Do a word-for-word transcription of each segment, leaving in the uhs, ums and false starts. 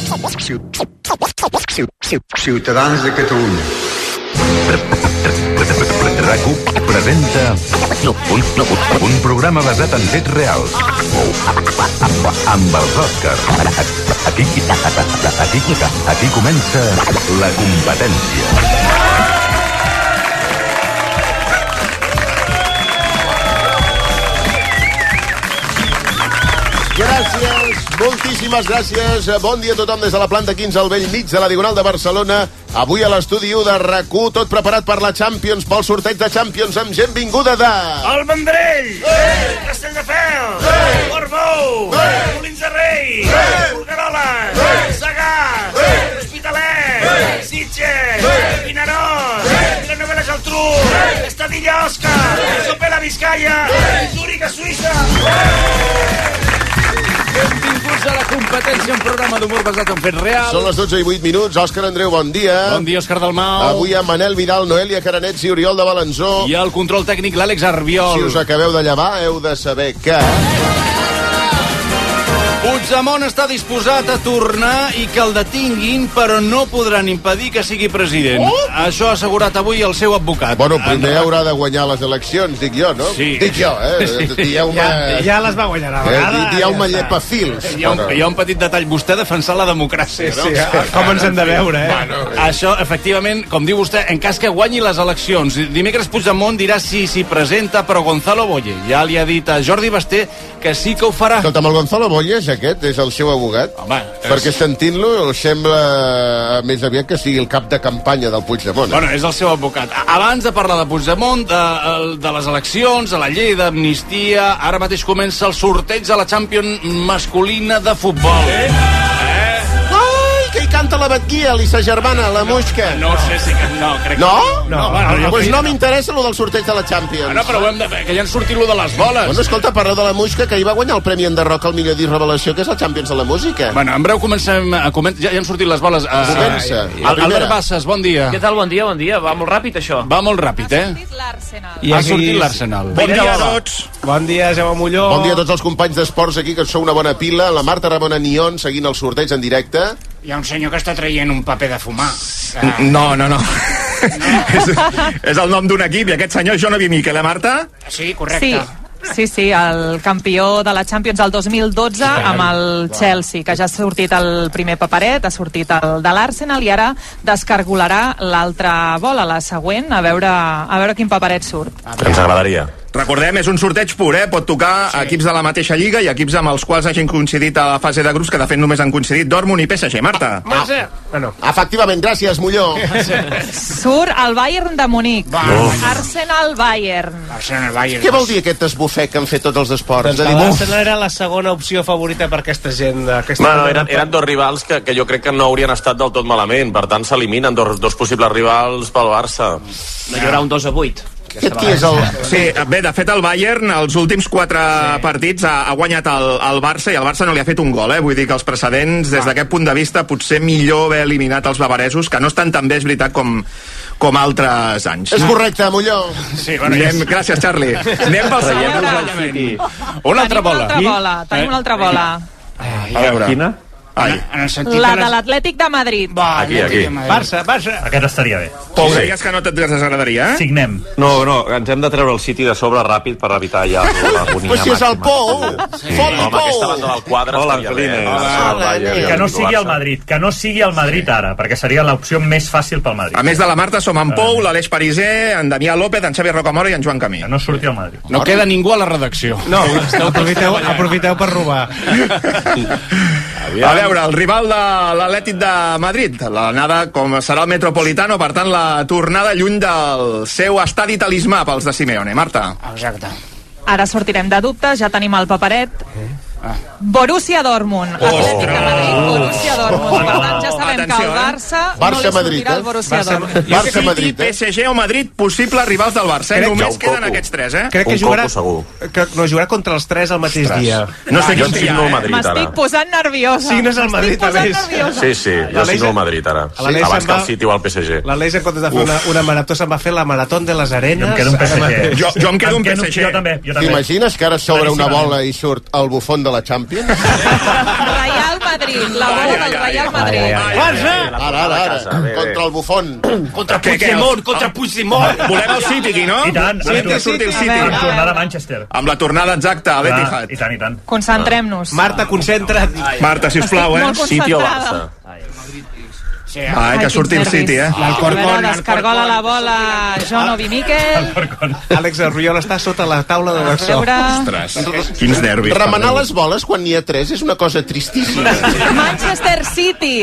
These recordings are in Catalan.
Ciutadans de Catalunya. RAC1 presenta un, un programa basat en fets reals amb els Oscars. Aquí, aquí, aquí comença la competència. Gràcies, moltíssimes gràcies. Bon dia a tothom des de la planta quinze al vell mig de la Diagonal de Barcelona. Avui a l'estudi u de RAC u, tot preparat per la Champions, pel sorteig de Champions, amb gent vinguda de... El Vendrell! Sí! Castelldefels! Sí! Portbou! Sí! Molins de Rei! Sí! Folguerola! Sí! Segà! Sí! L'Hospitalet! Sí! Sitges! Sí! Vinaròs! Sí! Vilanova i la Geltrú! Sí! Estadilla Òscar! Sí! Sopela Vizcaya! Sí! Zúrich a Suïssa! Sí! Benvinguts a la competència, un programa d'humor basat en fets reals. Són les dotze i vuit minuts. Òscar Andreu, bon dia. Bon dia, Òscar Dalmau. Avui amb Manel Vidal, Noelia Caranets i Oriol de Balanzó. I el control tècnic, l'Àlex Arbiol. Si us acabeu de llevar, heu de saber que... Puigdemont està disposat a tornar i que el detinguin, però no podran impedir que sigui president. Oh! Això ha assegurat avui el seu advocat. Bueno, primer en... haurà de guanyar les eleccions, dic jo, no? Sí. Dic jo, eh? Sí. Dieu-me... Ja, ja les va guanyar a vegada. Eh, Dieu-me ja llepafils. Hi ha, un, hi ha un petit detall. Vostè defensar la democràcia, sí, no? Sí, com ens hem de veure, eh? Bueno, eh? Això, efectivament, com diu vostè, en cas que guanyi les eleccions, dimecres Puigdemont dirà si s'hi presenta, però Gonzalo Boye ja li ha dit a Jordi Basté que sí que ho farà. Escolta'm, el Gonzalo Boyes, aquest, és el seu abogat? Home, perquè sentint-lo sembla més aviat que sigui el cap de campanya del Puigdemont. Bueno, és el seu advocat. Abans de parlar de Puigdemont, de, de les eleccions, de la llei d'amnistia, ara mateix comença el sorteig de la Champions masculina de futbol. Eh? Que hi canta la Batguiel i sa germana, la Muixca. No sé si... No, crec no? que... No? No, bueno, no, pues que... no m'interessa lo del sorteig de la Champions. No, però ho hem de fer, que ja han sortit lo de les boles. Bueno, escolta, parla de la Muixca, que hi va guanyar el Premi Enderroc al millor disc revelació, que és el Champions de la música. Bueno, en breu comencem a començar... Ja, ja han sortit les boles. A... Comença. Ah, Albert Bassas, bon dia. Què tal, bon dia, bon dia. Va molt ràpid, això. Va molt ràpid, eh? Ha sortit l'Arsenal. I ha sortit l'Arsenal. Bon dia a tots. Bon dia, Jaume Molló. Bon dia a tots els companys d'esports aquí, que sou una bona pila. La Marta Ramona Nion, seguint el sorteig en directe. Hi ha un senyor que està traient un paper de fumar. No, no, no. no. és, és el nom d'un equip, i aquest senyor és Jonovi Miquel, eh, Marta? Sí, correcte. Sí. Sí, sí, el campió de la Champions del dos mil dotze amb el Chelsea, que ja ha sortit el primer paperet, ha sortit el de l'Arsenal i ara descargolarà l'altra bola, la següent, a veure, a veure quin paperet surt. Ens agradaria. Recordem, és un sorteig pur, eh? Pot tocar sí. equips de la mateixa lliga i equips amb els quals hagin coincidit a la fase de grups, que de fet només han coincidit Dortmund i P S G. Marta. Ah, ah, no. Efectivament, gràcies, Molló. Surt el Bayern de Munic. Oh. Arsenal-Bayern. Arsenal-Bayern. Què vol dir aquest esbufec que han fet tots els esports? Doncs l'Arsenal era la segona opció favorita per aquesta gent. Aquesta bueno, eren, eren dos rivals que, que jo crec que no haurien estat del tot malament. Per tant, s'eliminen dos, dos possibles rivals pel Barça. No hi haurà un dos a vuit. Aquest qui és el... Sí, bé, de fet el Bayern els últims quatre sí. partits ha, ha guanyat el, el Barça, i el Barça no li ha fet un gol, eh? Vull dir que els precedents, des d'aquest punt de vista, potser millor haver eliminat els bavaresos, que no estan tan bé, és veritat, com, com altres anys. És correcte, Molló. Sí, bueno, Anem, gràcies, Charlie. Anem pel següent. Una altra bola. Una altra bola. Tenim una altra bola. A veure. Quina? Ai. En el sentit la de, les... de l'Atlètic de Madrid. Va, aquí, aquí. Barça, Barça. Aquest estaria bé. Pau, sí. Deies que no et desagradaria, eh? Signem. No, no, ens hem de treure el City de sobre ràpid per evitar ja l'agonia Però si és el Pou! Sí. Fot-li Pou! Aquesta banda del quadre Hola, estaria bé. Hola. I que no sigui el Madrid, que no sigui el Madrid ara, perquè seria l'opció més fàcil pel Madrid. A més de la Marta, som en Pou, l'Aleix Pariser, en Damià López, en Xavi Rocamora i en Joan Camí. Que no surti el Madrid. No queda ningú a la redacció. No, aprofiteu, aprofiteu per robar. A veure, el rival de l'Atlètic de Madrid, l'anada com serà el Metropolitano, per tant la tornada lluny del seu estadi talismà pels de Simeone. Marta. Exacte. Ara sortirem de dubtes, ja tenim el paperet. Ah. Borussia Dortmund, oh. Atlètic de Madrid, Borussia Dortmund. Per tant, ja sabem Atenció, que el Barça, eh? Barça, no li Madrid, sortirà el Borussia Barça, Dortmund. Barça, Madrid, P S G o Madrid, possibles rivals del Barça. Eh? Només queden aquests tres, eh? Crec que Un jugarà, coco, segur. que no jugarà contra els tres al mateix Ostres. dia. No sé Jo qui signo el eh? Madrid, ara. M'estic posant nerviosa. Signes el Madrid, M'estic a més. posant nerviosa. Sí, sí, jo signo el Madrid, ara. l'Aleix Abans se'n que va- el City o el P S G. L'Aleix, en comptes de fer una, una marató, se'n va fer la marató de les arenes. Jo em quedo un P S G. Jo, jo em quedo un P S G. Jo també, jo també. T'imagines que ara s'obre una bola i surt el bufón de la Champions? Real Madrid, la bola del Real Madrid. Barça! Ara, ara, ara. Contra el bufón. Contra Puigdemont, contra Puigdemont. Volem el City aquí, no? I tant. Volem que surti el City. A veure, Amb tornada a Manchester. Amb la tornada exacta a l'Etihad. I tant, i tant. Concentrem-nos. Marta, concentra't. Marta, sisplau, eh? Molt City o concentrada. Barça? Ai, que surti el City, eh? L'Alcorcón. Descargola la bola Joan Obi Miquel. Àlex Arroyol està sota la taula de la so. Ostres, quins nervis. Remenar les boles quan n'hi ha tres és una cosa tristíssima. Manchester City.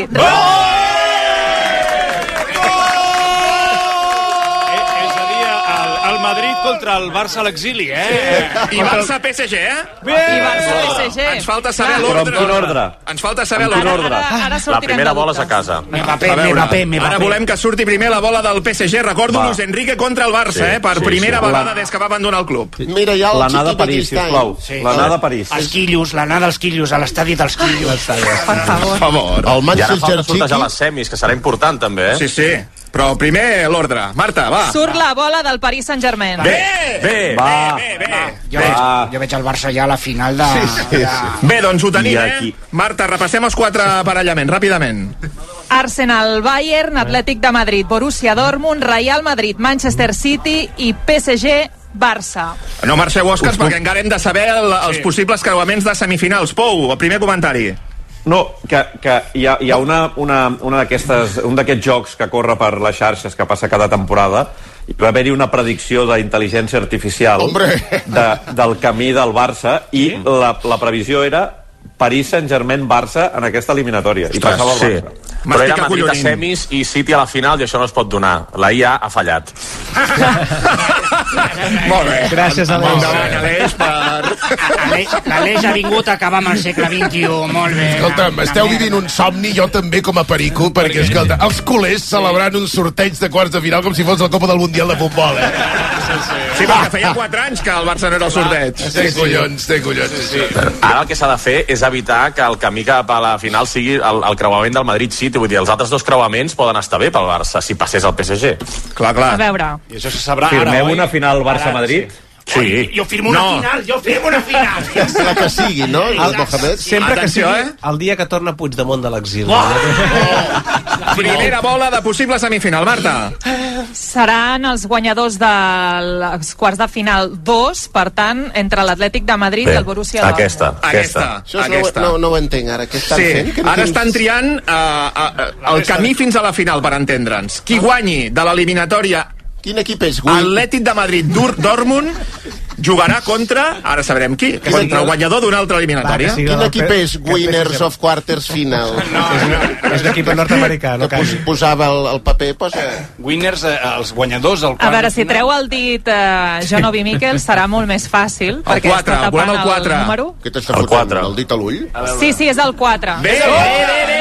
El Madrid contra el Barça a l'exili, eh? I Barça P S G, eh? I Barça P S G. Ens falta saber Però amb l'ordre. quin ordre? Ens falta saber Quin l'ordre. ordre? Ara, ara La sortirem primera de bola és a dubtes. casa. Mbappé, A veure, Mbappé, Mbappé. ara volem que surti primer la bola del P S G. Recordo-nos, Enrique contra el Barça, Sí, eh? Per sí, primera sí. vegada des que va abandonar el club. Mira, ja el L'anada a xiquito París, Cristany. sisplau. L'anada a París. Els quillos, l'anada als quillos, a l'estadi dels quillos. Per favor. Per favor. El I ara Manchester falta sortejar City... les semis, que serà important també, eh? Sí, sí. Però primer l'ordre. Marta, va. Surt la bola del Paris Saint-Germain. Bé! Bé, Va, bé, bé. Jo veig, jo veig el Barça ja a la final de... de... Bé, doncs ho tenim, I eh? aquí. Marta, repassem els quatre aparellaments, ràpidament. Arsenal, Bayern, Atlètic de Madrid, Borussia Dortmund, Real Madrid, Manchester City i P S G, Barça. No marxeu, Òscars, perquè encara hem de saber el, els possibles creuaments de semifinals. Pou, el primer comentari. No, que, que hi ha, hi ha una, una, una d'aquestes, un d'aquests jocs que corre per les xarxes que passa cada temporada, i va haver-hi una predicció d'intel·ligència artificial de, del camí del Barça, i la, la previsió era Paris Saint-Germain-Barça en aquesta eliminatòria, i passava el Barça. Sí. Però era Madrid a semis i City a la final, i això no es pot donar. La I A ha fallat. Molt bé. Gràcies, Aleix. Endavant, Aleix, per... L'Aleix ha vingut a acabar amb el segle vint-i-u, molt bé. Escolta'm, esteu vivint un somni, jo també com a perico, perquè, escolta, els culers celebrant un sorteig de quarts de final com si fos la Copa del Mundial de Futbol, eh? Sí, perquè feia quatre anys que el Barça no era el sorteig. Té collons, té collons. Ara el que s'ha de fer és evitar que el camí cap a la final sigui el, el creuament del Madrid-City. Vull dir, els altres dos creuaments poden estar bé pel Barça si passés al P S G. Clar, clar. A veure. I això se sabrà Firmeu ara, oi? una final Barça-Madrid? Sí. Jo firmo una No. final, jo firmo una final. La que sigui, no? El Mohamed. Sempre que Atenció, sigui eh? el dia que torna Puigdemont de l'exili. Primera bola de possible semifinal, Marta. Seran els guanyadors dels quarts de final dos, per tant, entre l'Atlètic de Madrid Bé, i el Borussia Dortmund. aquesta, Aquesta. Això és, aquesta. no, no, no ho entenc ara. Què estan Sí, fent? Que no ara tinc- estan triant uh, uh, el camí fins a la final, per entendre'ns. Qui guanyi de l'eliminatòria Quin equip és? Gui? Atlètic de Madrid, Dur Dortmund, jugarà contra, ara sabrem qui, contra el guanyador d'una altra eliminatòria. Quin equip és Winners of Quarters Final? No, és l'equip nord-americà, no que pos, posava el, el paper, posa... Winners, eh, els guanyadors del A veure, si treu el dit eh, Joan Obi Miquel serà molt més fàcil, perquè quatre, està volem tapant el quatre. número. Què t'està fotent? El dit a l'ull? Sí, sí, és el quatre. Bé, bé, bé, bé,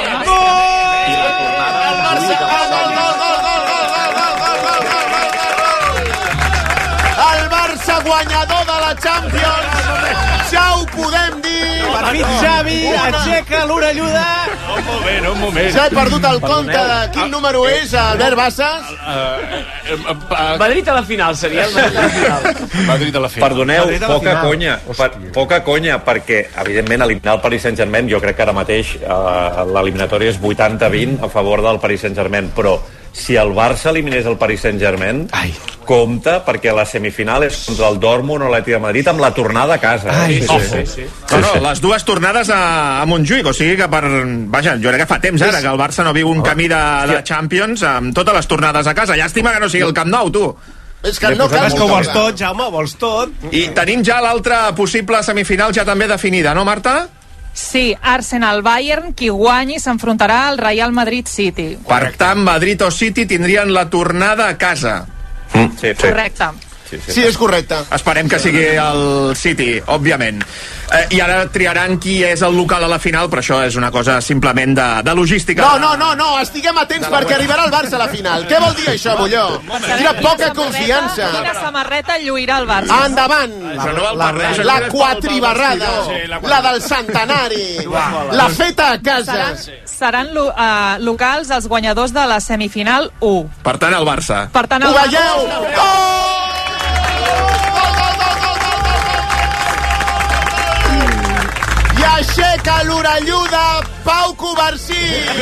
El Barça guanyador de la Champions! Ja ho podem dir! Per fi, Xavi, aixeca l'orelluda. Un moment, un moment. Ja he perdut el compte de quin número és, Albert Bassas. Madrid a la final, seria el Madrid a la final. Madrid a la final. Perdoneu, Madrid a la poca final. conya, per, poca conya, perquè, evidentment, eliminar el Paris Saint-Germain, jo crec que ara mateix eh, l'eliminatòria és vuitanta vint a favor del Paris Saint-Germain, però si el Barça eliminés el Paris Saint-Germain, compte, perquè la semifinal és contra el Dortmund o l'Atlètic de Madrid amb la tornada a casa. Eh? Ai, sí, sí, sí. No, no, les dues tornades a, a Montjuïc, o sigui que per... Vaja, jo crec que fa temps ara que el Barça no viu un camí de, de Champions amb totes les tornades a casa. Llàstima que no sigui el Camp Nou, tu. És que no cal És que ho vols tot, Jaume, ho vols tot. I tenim ja l'altra possible semifinal ja també definida, no, Marta? Sí, Arsenal-Bayern, qui guanyi s'enfrontarà al Real Madrid-City. Per tant, Madrid o City tindrien la tornada a casa. Mm, sí, sí. Correcte. Sí, sí. Sí, és correcte. Esperem que sigui el City, òbviament. Eh, I ara triaran qui és el local a la final, però això és una cosa simplement de, de logística. No, no, no, no, estiguem atents perquè arribarà el Barça a la final. Què vol dir això, Molló? Quina poca confiança. Quina samarreta lluirà el Barça? Endavant! La quatribarrada, la del centenari, la feta a casa. Seran, seran lo, uh, locals els guanyadors de la semifinal u. Per tant, el Barça. Per tant, el Ho veieu? Gol! I Aixeca l'orelluda Pau Covarsí.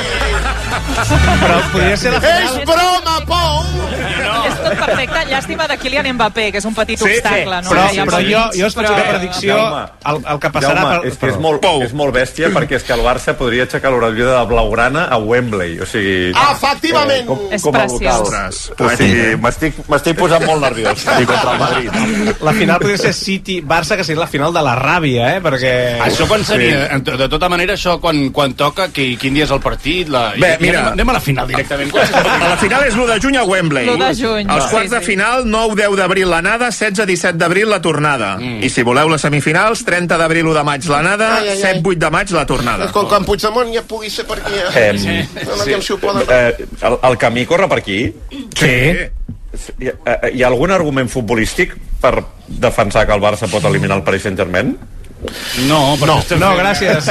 Però podria ser la final. És broma, Pau. És tot perfecte. Llàstima de Kylian Mbappé, que és un petit Sí, obstacle. sí. No? Però, Ja però hem jo, vist. jo us faig una predicció. El, el que passarà... Jaume, per... és que és molt, és molt bèstia perquè és que el Barça podria aixecar l'orelluda de Blaugrana a Wembley, o sigui... Efectivament. Eh, com, És com a preciós. local. O sigui, m'estic m'estic posant molt nerviós. I contra el Madrid. La final podria ser City-Barça, que seria la final de la ràbia, eh? Perquè... Això quan seria? Sí. De tota manera, això quan, quan toca, que, quin dia és el partit? La... Bé, I, mira... Anem, anem a la final directament. La final és l'u de juny a Wembley. l'u de juny. Els quarts Sí, de sí. final, nou deu d'abril l'anada, setze disset d'abril la tornada. Mm. I si voleu les semifinals, trenta d'abril u de maig l'anada, Ai, ai, ai. set vuit de maig la tornada. Com que en Puigdemont ja pugui ser per aquí. Eh, Eh? No, no, si ho poden... Eh, el, el camí corre per aquí? Sí. Hi ha, hi ha algun argument futbolístic per defensar que el Barça pot eliminar el Paris Saint-Germain? No, no, no, gràcies.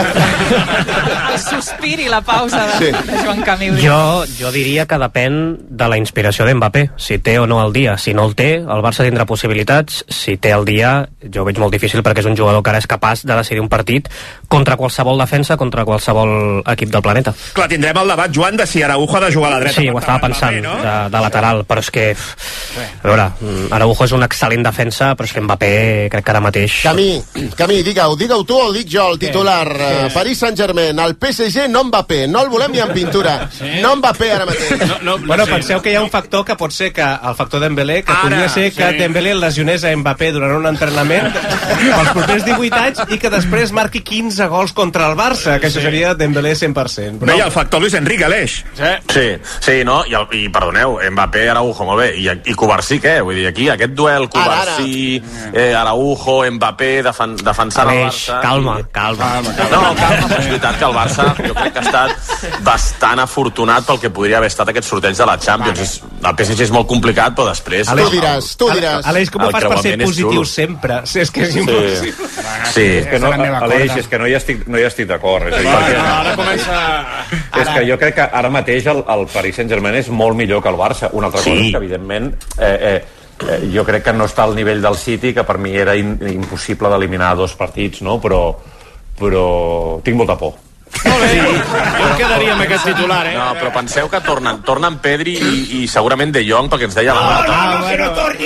El sospir i la pausa de, sí. de Joan Camil. Jo, jo diria que depèn de la inspiració d'Mbappé, si té o no el dia. Si no el té, el Barça tindrà possibilitats. Si té el dia, jo ho veig molt difícil perquè és un jugador que ara és capaç de decidir un partit contra qualsevol defensa, contra qualsevol equip del planeta. Clar, tindrem el debat, Joan, de si Araujo ha de jugar a la dreta. Sí, ho estava pensant, Mbappé, no? de, de lateral, però és que... A veure, Araujo és un excel·lent defensa, però és que Mbappé crec que ara mateix... Camí, Camí, digue-ho, digue-ho tu o el dic jo, el titular. Uh, Paris Saint-Germain, el P S G no Mbappé, no el volem ni en pintura. No Mbappé ara mateix. No, no, bueno, penseu que hi ha un factor que pot ser que el factor Dembélé, que Ara, podria ser que sí. Dembélé lesionés a Mbappé durant un entrenament pels propers divuit anys i que després marqui quinze gols contra el Barça, que això seria Dembélé cent per cent. Però... No, i el factor Luis Enrique, Aleix. Sí, Sí, sí, no? I, el, i perdoneu, Mbappé, Araujo, molt bé. I, i Covarsí, què? Vull dir, aquí, aquest duel Covarsí, eh, Araujo, Mbappé, defen, defensant el Aleix, Barça... calma, calma. No, calma, però és veritat que el Barça jo crec que ha estat bastant afortunat pel que podria haver estat aquest sorteig de la Champions. És, el P S G és molt complicat, però després... Tu diràs, tu diràs. Aleix, com ho El fas per ser creuament és positiu xulo. sempre? Sí, és que és impossible. Sí. És que no, Aleix, és que no hi estic, no hi estic d'acord. És, a dir, perquè, ara comença... és que jo crec que ara mateix el, el Paris Saint-Germain és molt millor que el Barça. Una altra cosa Sí. és que, evidentment, eh, eh, eh, jo crec que no està al nivell del City, que per mi era in, impossible d'eliminar dos partits, no? Però, però tinc molta por. Molt bé, jo em quedaria amb aquest titular, eh? No, però penseu que tornen, tornen Pedri i, i segurament De Jong, perquè ens deia la Marta. Ah, bueno.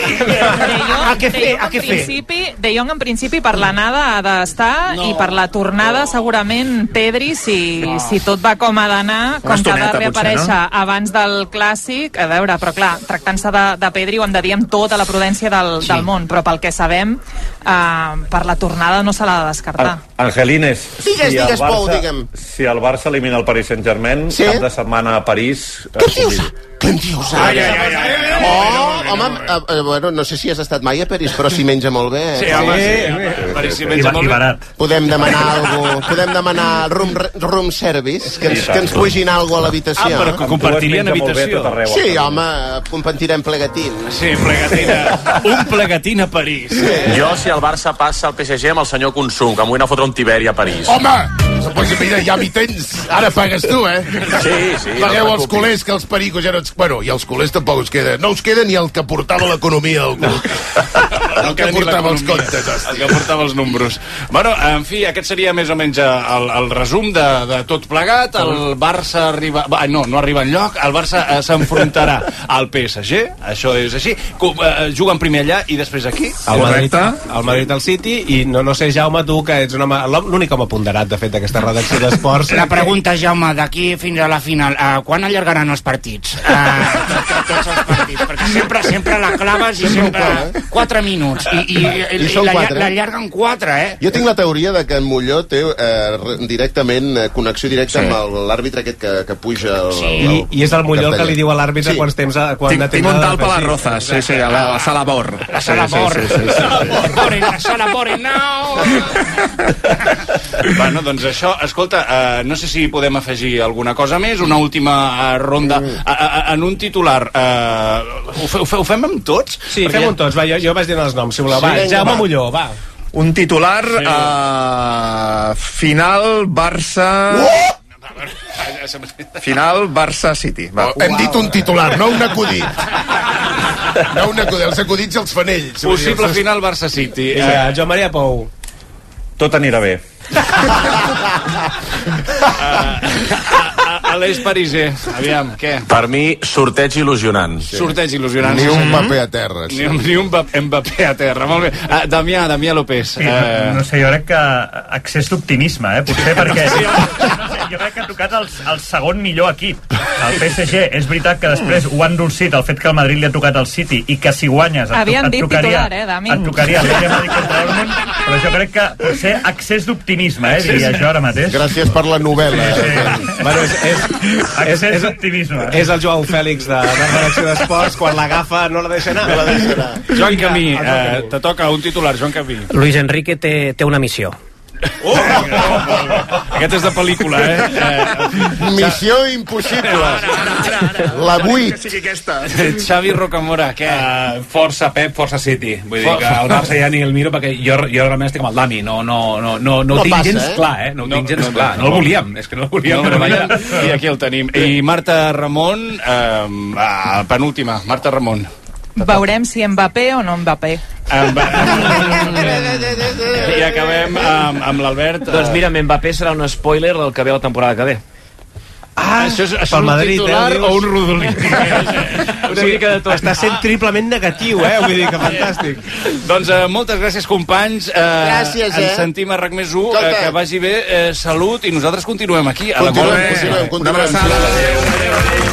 A què fer? A què fer? De Jong, en principi, per l'anada ha d'estar no, i per la tornada, no. segurament, Pedri, si, no. si tot va com ha d'anar, com que ha de reaparèixer potser, no? abans del Clàssic, a veure, però clar, tractant-se de, de Pedri ho hem de dir amb tota la prudència del, sí. del món, però pel que sabem, eh, per la tornada no se l'ha de descartar. Angelines, Digues, si, digues, el Pau, Barça, digue'm. si el Barça elimina el Paris Saint-Germain, Sí? cap de setmana a París... Què dius? Què em dius? Ai, ai, ai, ai, ai, Oh, home, eh, eh, bueno, no sé si has estat mai a París, però si menja molt bé. Sí, home, sí. París si menja molt bé. Podem demanar alguna cosa, podem demanar room, room service, que ens, que ens pugin alguna a l'habitació. Ah, però que compartirien habitació. Sí, home, compartirem plegatín. Sí, plegatina. Un plegatín a París. Sí. Jo, si el Barça passa al P S G amb el senyor Consum, que em vull anar a fotre un Tiberi a París. Home! Pues mira, ja m'hi tens. Ara pagues tu, eh? Sí, sí. Pagueu no els culers, que els pericos ja no... Ets... Bueno, i els culers tampoc us queda. No us queda ni el que portava l'economia del club. El que portava els comptes, hòstia. El que portava els números. Bueno, en fi, aquest seria més o menys el, el resum de, de tot plegat. El Barça arriba... Va, no, no arriba enlloc. El Barça eh, s'enfrontarà al P S G. Això és així. Eh, juga en primer allà i després aquí. El Madrid, el Madrid al City. I no, no sé, Jaume, tu, que ets un home, l'únic home ponderat, de fet, d'aquesta redacció d'esports. La pregunta, Jaume, d'aquí fins a la final, uh, quan allargaran els partits? Uh, tots els partits, perquè sempre, sempre la claves i sempre quatre minuts. I, i, i, I i són la, quatre. l'allarguen quatre, eh? Jo tinc la teoria de que en Molló té eh, directament, eh, connexió directa Sí. amb l'àrbitre aquest que, que puja el, Sí. I, I és el Molló el que li diu a l'àrbitre Sí. quants temps... A, quan Tinc, tinc un tal per les rozes, sí, sí, a la, a la sala Bor. La sala sí, Bor. Sí, sí, sí, sí. Bore, la sala Bore, now! Bueno, doncs això, escolta, eh, no sé si podem afegir alguna cosa més, una última eh, ronda eh, eh, en un titular. Eh, ho, fe, ho, fe, ho fem amb tots? Sí, fem-ho amb tots, va, jo, jo vaig dir els noms, si voleu. Va, Sí, Jaume va. Molló, va. Un titular, Sí. uh, final Barça... Final Barça-City. Oh, hem dit un titular, no un acudit. No un acudit, els acudits els fan ells. Possible final Barça-City. Eh, Joan Maria Pou. Tot anirà bé. Aleix Pariser, aviam, què? Per mi, sorteig il·lusionant. Sí. Sorteig il·lusionant. Ni sí, un sí. Mbappé a terra. Sí. Ni, un- ni un Mbappé a terra, molt bé. Uh, Damià, Damià López. Sí, no, no sé, jo crec que excés d'optimisme, eh? Potser perquè... Sí, no sé, jo crec que ha tocat el, el segon millor equip, el P S G. És veritat que després ho ha endolcit el fet que el Madrid li ha tocat el City i que si guanyes et, Havien et dit tocaria... titular, eh, Dami? Et tocaria el Real Madrid contra el Dortmund, però jo crec que potser excés d'optimisme, eh? Diria jo ara mateix. Gràcies per la novel·la. Sí, sí. Bueno, és, és, Excés d'optimisme. és el Joao Fèlix de, de redacció d'esports, quan l'agafa no la deixa anar. No la deixa anar. Joan Camí, eh, te toca un titular, Joan Camí. Luis Enrique té, té una missió. Oh! Aquest és de pel·lícula, eh? eh Missió impossible. La vuit. Que sigui aquesta. Xavi Rocamora, què? Uh, força Pep, força City. Vull dir For- que el Barça ja ni el miro perquè jo, jo realment estic amb el Dami. No, no, no, no, no, No tinc passa, gens eh? clar, eh? No, No, no tinc gens no, clar. no, No, no. el volíem, és que no el volíem. No, però però mira. I aquí el tenim. I Marta Ramon, eh, ah, penúltima, Marta Ramon. Veurem si Mbappé o no Mbappé. Amb, I acabem amb, amb l'Albert. Doncs mira, Mbappé serà un spoiler del que ve la temporada que ve. Ah, això és, això és pel un Madrid, titular eh, dius? o un rodolí? Una mica de tot. Està sent triplement negatiu, eh? Vull dir que fantàstic. Doncs eh, moltes gràcies, companys. Eh, Gràcies, eh? Ens sentim a RAC més u. Eh, Escolta. que vagi bé. Eh, salut i nosaltres continuem aquí. A la Continuem, Molt bé. continuem, Una continuem. abraçada.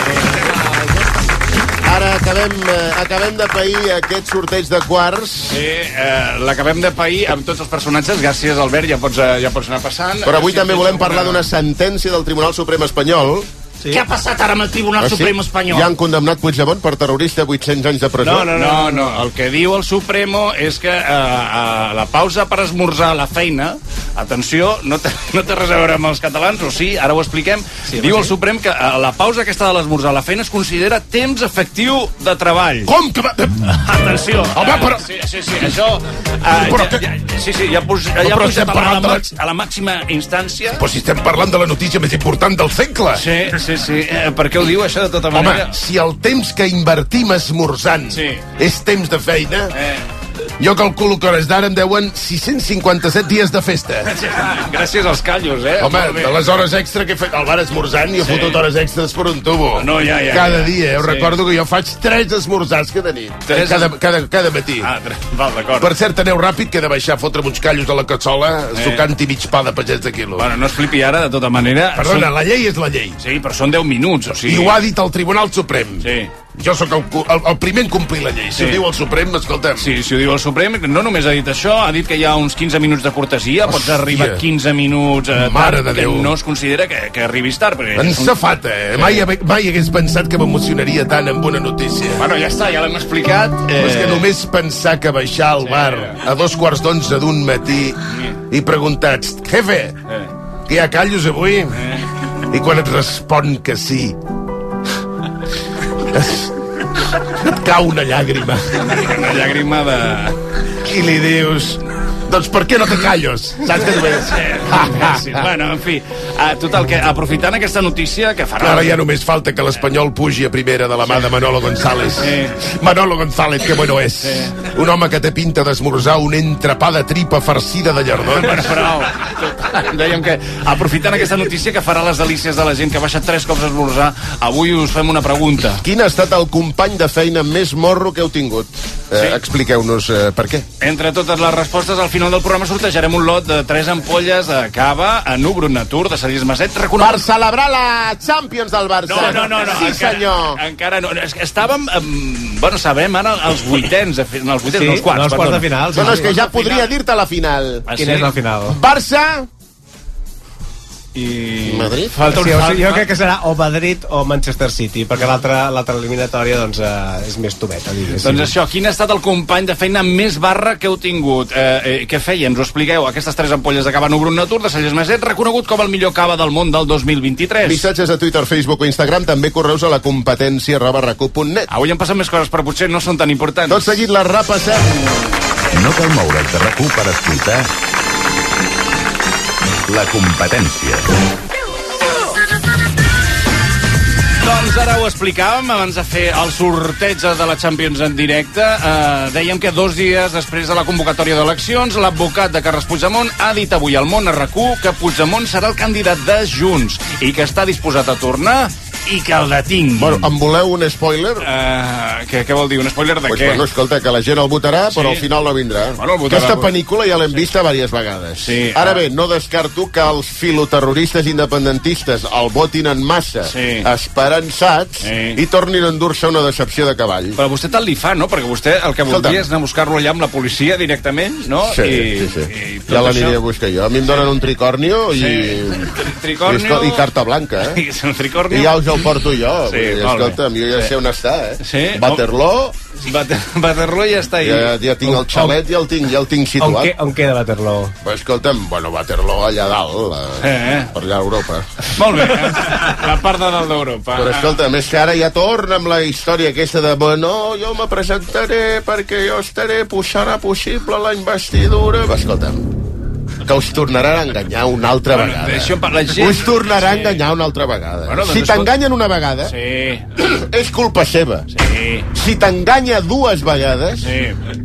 Ara acabem, eh, acabem de pair aquest sorteig de quarts. Sí, eh, l'acabem de pair amb tots els personatges. Gràcies, Albert, ja pots, eh, ja pots anar passant. Però avui Si també tens volem alguna- parlar d'una sentència del Tribunal Suprem espanyol. Sí. Què ha passat ara amb el Tribunal Ah, sí? Suprem espanyol? Ja han condemnat Puigdemont per terrorista a vuit-cents anys de presó. No, no, no, no. El que diu el Supremo és que eh, a la pausa per esmorzar a la feina, atenció, no té, no té res a veure amb els catalans, o sí, ara ho expliquem, Sí, diu sí. el Suprem que eh, la pausa aquesta de l'esmorzar a la feina es considera temps efectiu de treball. Com que va... Atenció. Home, però- Sí, sí, sí, això... Eh, Però ja, que- ja, sí, sí, ja, pos, ja Però ha estem pujat a la, parlant de la- màx- a la màxima instància. Però si estem parlant de la notícia més important del segle. Sí, sí, sí. Eh, per què ho diu, això, de tota Home, manera? si el temps que invertim esmorzant Sí. és temps de feina, Eh, jo calculo que a hores d'ara em deuen sis-cents cinquanta-set dies de festa. gràcies als callos, eh? Home, Molt bé. de les hores extra que he fet... El bar esmorzant i he Sí. fotut hores extres per un tubo. No, ja, ja, Cada ja. dia, eh? Us Sí. recordo que jo faig tres esmorzars cada nit. Tres cada, es- cada, cada matí. Ah, val, d'acord. Per cert, aneu ràpid, que he de baixar a fotre'm uns callos a la cassola, Eh. sucant-hi mig pa de pagès de quilo. Bueno, no es flipi ara, de tota manera. Perdona, Són- la llei és la llei. Sí, però són deu minuts, o sigui... I ho ha dit el Tribunal Suprem. Sí. Jo sóc el, cu- el, el primer en complir la llei. Si Sí. ho diu el Suprem, escolta'm. Sí, si ho diu el Suprem, no només ha dit això, ha dit que hi ha uns quinze minuts de cortesia, pots Hòstia. arribar quinze minuts eh, Mare tard, de que Déu. no es considera que, que arribis tard. Perquè En és un- safata, eh? Mai, mai hagués pensat que m'emocionaria tant amb una notícia. Bueno, ja està, ja l'hem explicat. Eh... És que només pensar que baixar al bar a dos quarts d'onze d'un matí i preguntar, jefe, Eh. que hi ha callos avui? Eh. I quan et respon que sí, es... et cau una llàgrima. Una llàgrima de... I li dius, doncs per què no te callos? Saps què només? Sí, bueno, en fi, uh, total, que aprofitant aquesta notícia que farà... Ara ja només falta que l'Espanyol pugi a primera de la mà de Manolo González. Sí. Manolo González, que bueno és. Un home que té pinta d'esmorzar un entrepà de tripa farcida de llardons. Bueno, prou. Total, dèiem que aprofitant aquesta notícia que farà les delícies de la gent que ha baixat tres cops a esmorzar, avui us fem una pregunta. Quin ha estat el company de feina més morro que heu tingut? Eh, Sí. Expliqueu-nos eh, per què. Entre totes les respostes, al final del programa sortejarem un lot de tres ampolles de cava a Nubrun Natur de Cellers Maset. Reconegut... Per celebrar la Champions del Barça. No, no, no, no. Sí, encara, senyor. Encara no. És que estàvem, um, bueno, sabem ara els vuitens, de fi- no, els vuitens, Sí, no, els quarts. no, els quarts de perdona. final, sí. No, no, és que ja podria dir-te la final. Ah, Quina és la final? Barça... I... Madrid? Falta un Sí, o fal- sigui, jo crec que serà o Madrid o Manchester City, perquè l'altra l'altra eliminatòria doncs, eh, és més tometa. Diguéssim. Doncs això, quin ha estat el company de feina més barra que heu tingut? Eh, eh, què feia? Ens ho expliqueu. Aquestes tres ampolles de cava Nubrun Natur de Cellers Maset, reconegut com el millor cava del món del dos mil vint-i-tres. Missatges a Twitter, Facebook o Instagram, també correus a la competència arroba racu punt net. Avui han passat més coses, però potser no són tan importants. Tot seguit la repassem. No cal moure's de RAC u per escoltar la competència. Doncs Doncs ara ho explicàvem, abans de fer el sorteig de la Champions en directe. Eh, dèiem que dos dies després de la convocatòria d'eleccions, l'advocat de Carles Puigdemont ha dit avui al Món a RAC1 que Puigdemont serà el candidat de Junts i que està disposat a tornar i que el detinguin. Bueno, em voleu un spoiler? Uh, què, què vol dir? Un spoiler de pues què? Bueno, escolta, que la gent el votarà, però sí. Al final no vindrà. Bueno, votarà... Aquesta pel·lícula ja l'hem vista diverses vegades. Sí, Ara uh... bé, no descarto que els filoterroristes independentistes el votin en massa, sí. esperançats, sí. I tornin a endur-se una decepció de cavall. Però vostè tant li fa, no? Perquè vostè el que voldria és anar a buscar-lo allà amb la policia directament, no? Sí, I, sí, sí. I ja l'aniré això... a buscar jo. A mi em donen un tricornio i... Sí. Tricornio... I, i carta blanca, eh? I, un tricornio... I ja us el porto jo. Sí, dir, escolta'm, jo ja sé on està, eh? Sí? Waterloo... Waterloo ja està ahí. Ja, ja tinc el xalet, ja el tinc, ja el tinc situat. On, que, on queda Waterloo? Pues, escolta'm, bueno, Waterloo allà dalt, la... eh. per allà a Europa. Molt bé, eh? La part de dalt d'Europa. Però escolta'm, és que ara ja torna amb la història aquesta de no, jo me presentaré perquè jo estaré, serà possible la investidura. Escolta'm, que us tornaran a enganyar una altra bueno, vegada. La gent... Us tornarà sí. a enganyar una altra vegada. Bueno, doncs si t'enganyen una vegada, sí. és culpa seva. Sí. Si t'enganya dues vegades, sí.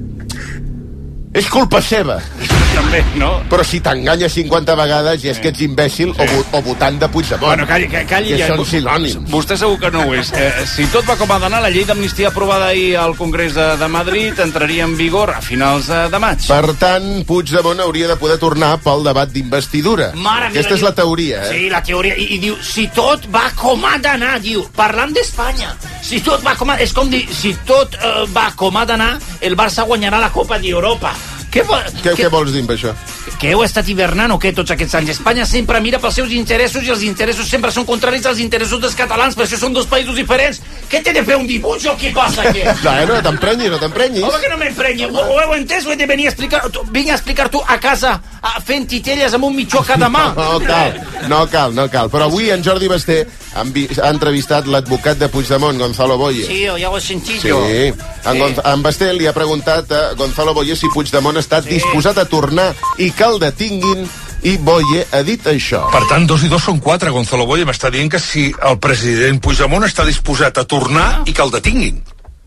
és culpa seva. També, no? Però si t'enganya cinquanta vegades ja és que ets imbècil sí. o, o votant de Puigdemont. Bueno, calli, calli que ja. són sinònims. Vostè segur que no ho és. Eh, si tot va com ha d'anar, la llei d'amnistia aprovada ahir al Congrés de, de Madrid entraria en vigor a finals de, de maig. Per tant, Puigdemont hauria de poder tornar pel debat d'investidura. Mare Aquesta meva, és la teoria, eh? Sí, la teoria. I, i diu, si tot va com ha d'anar, diu, parlant d'Espanya, si tot va com ha... És com dir, si tot uh, va com ha d'anar, el Barça guanyarà la Copa d'Europa. Què, què, què vols dir amb això? Que heu estat hivernant o què tots aquests anys? Espanya sempre mira pels seus interessos i els interessos sempre són contraris als interessos dels catalans, per això són dos països diferents. Què t'he de fer un dibuix o què passa aquí? No, no t'emprenyis, no t'emprenyis. Home, que no m'emprenyi. Ho, ho heu entès o he de venir a explicar... Vinc a explicar tu a casa a, fent titelles amb un mitjó cada mà? No cal, no cal, no cal. Però avui en Jordi Basté ha entrevistat l'advocat de Puigdemont, Gonzalo Boye. Sí, ja ho he sentit sí. jo. En, Gonz en Basté li ha preguntat a Gonzalo Boye si Puigdemont està sí. disposat a tornar i que el detinguin, i Boye ha dit això. Per tant, dos i dos són quatre. Gonzalo Boye m'està dient que si el president Puigdemont està disposat a tornar i que el detinguin.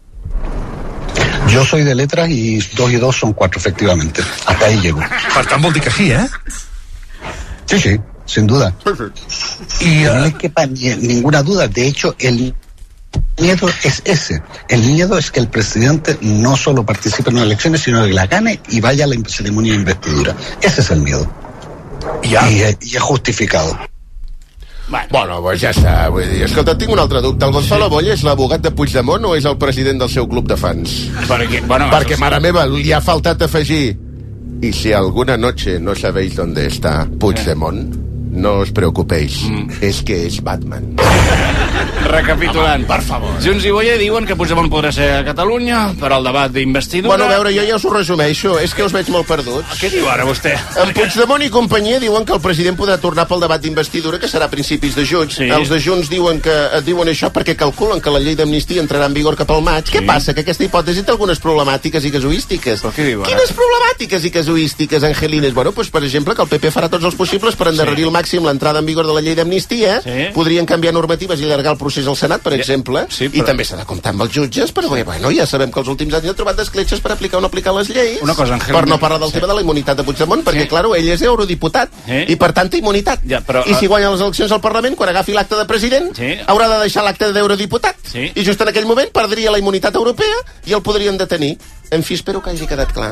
Yo soy de letras y dos y dos son cuatro, efectivamente. Hasta ahí llego. Per tant, vol dir que sí, eh? Sí, sí, sin duda. Y, uh... no le quepa ni, ninguna duda. De hecho, el miedo es ese. El miedo es que el presidente no solo participe en las elecciones, sino que la gane y vaya a la ceremonia de investidura. Ese es el miedo. Ja. I, I és justificado. Bueno, bueno pues ja està. Vull dir, escolta, tinc un altre dubte. El Gonzalo sí. Boye és l'abogat de Puigdemont o és el president del seu club de fans? Perquè, bueno, Perquè mare meva, li ha faltat afegir. I si alguna noche no sabéis dónde está Puigdemont, no os preocupéis. Mm. És que és Batman. Recapitulant. Home, per favor. Junts i Boye diuen que Puigdemont podrà ser a Catalunya per al debat d'investidura. Bueno, a veure, jo ja us ho resumeixo. És que us veig molt perduts. Què diu ara vostè? En Puigdemont i companyia diuen que el president podrà tornar pel debat d'investidura, que serà a principis de juny. Sí. Els de Junts diuen que diuen això perquè calculen que la llei d'amnistia entrarà en vigor cap al maig. Sí. Què passa? Que aquesta hipòtesi té algunes problemàtiques i casuístiques. Però què diu ara? Quines problemàtiques i casuístiques, Angelines? Bueno, pues, per exemple, que el P P farà tots els possibles per endarrerir sí. al màxim l'entrada en vigor de la llei d'amnistia. Sí. Podrien canviar normatives i allargar el procés al Senat, per exemple. Sí, però... I també s'ha de comptar amb els jutges, però bé, bueno, ja sabem que els últims anys han trobat escletxes per aplicar o no aplicar les lleis. Una cosa, Angel... Per no parlar del sí. tema de la immunitat de Puigdemont, perquè, sí. claro, ell és eurodiputat, sí. i per tant té immunitat. Ja, però... I si guanya les eleccions al Parlament, quan agafi l'acte de president, sí. haurà de deixar l'acte d'eurodiputat. Sí. I just en aquell moment perdria la immunitat europea i el podrien detenir. En fi, espero que hagi quedat clar.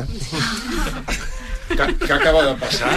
Que, que acaba de passar?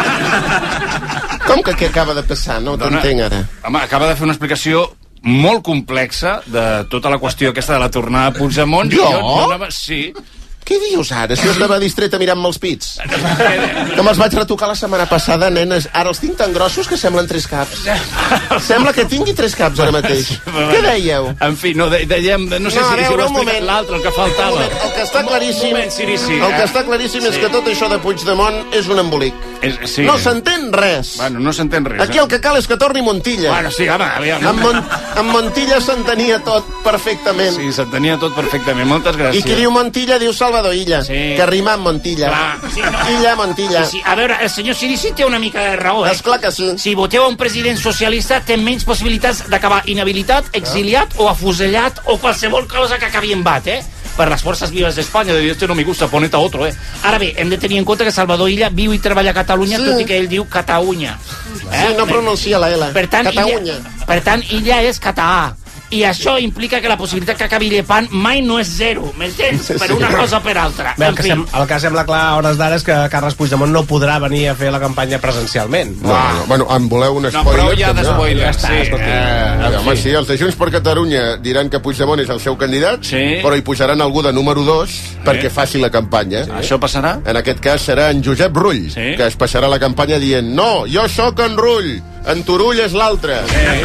Com que què acaba de passar? No t'entenc ara. Home, acaba de fer una explicació molt complexa de tota la qüestió aquesta de la tornada a Puigdemont. Jo? jo, jo anava... Sí. Què dius ara? Si jo estava distreta mirant-me els pits. Que me'ls vaig retocar la setmana passada, nenes. Ara els tinc tan grossos que semblen tres caps. Sembla que tingui tres caps ara mateix. Què dèieu? En fi, no, de, dèiem... No sé no, si, veure, si ho ha explicat l'altre, el que faltava. Moment, el que està claríssim, moment, sí, sí, el que està claríssim sí. és que tot això de Puigdemont és un embolic. És, sí. No s'entén res. Bueno, no s'entén res. Aquí el que cal és que torni Montilla. Bueno, sí, home, aviam. Amb, Mon amb Montilla s'entenia tot perfectament. Sí, s'entenia tot perfectament. Moltes gràcies. I qui diu Montilla diu Salva Salvador Illa, Sí. que rima amb Montilla. Clar, sí, no. Illa, Montilla. Sí, sí. A veure, el senyor Sirici té una mica de raó, eh? Esclar que sí. Si voteu a un president socialista, té menys possibilitats d'acabar inhabilitat, exiliat o afusellat o qualsevol cosa que acabi en bat, eh? Per les forces vives d'Espanya, de dir, este no me gusta, ponete a otro, eh? Ara bé, hem de tenir en compte que Salvador Illa viu i treballa a Catalunya, Sí. tot i que ell diu Catalunya. Sí, no pronuncia la L. Per tant, Catalunya. Illa, per tant, Illa és català. I això implica que la possibilitat que acabi llepant mai no és zero, m'entens? Per una cosa o per altra. Bé, el, En que fi. sem el que sembla clar a hores d'ara és que Carles Puigdemont no podrà venir a fer la campanya presencialment. No, no, bueno, en voleu un No, spoiler? prou ja també? d'espoiler, Ja està, sí. escolti. Eh, home, sí, els de Junts per Catalunya diran que Puigdemont és el seu candidat, sí. però hi posaran algú de número dos perquè faci la campanya. Sí. Això passarà? En aquest cas serà en Josep Rull, sí. que es passarà la campanya dient no, jo sóc en Rull, en Turull és l'altre.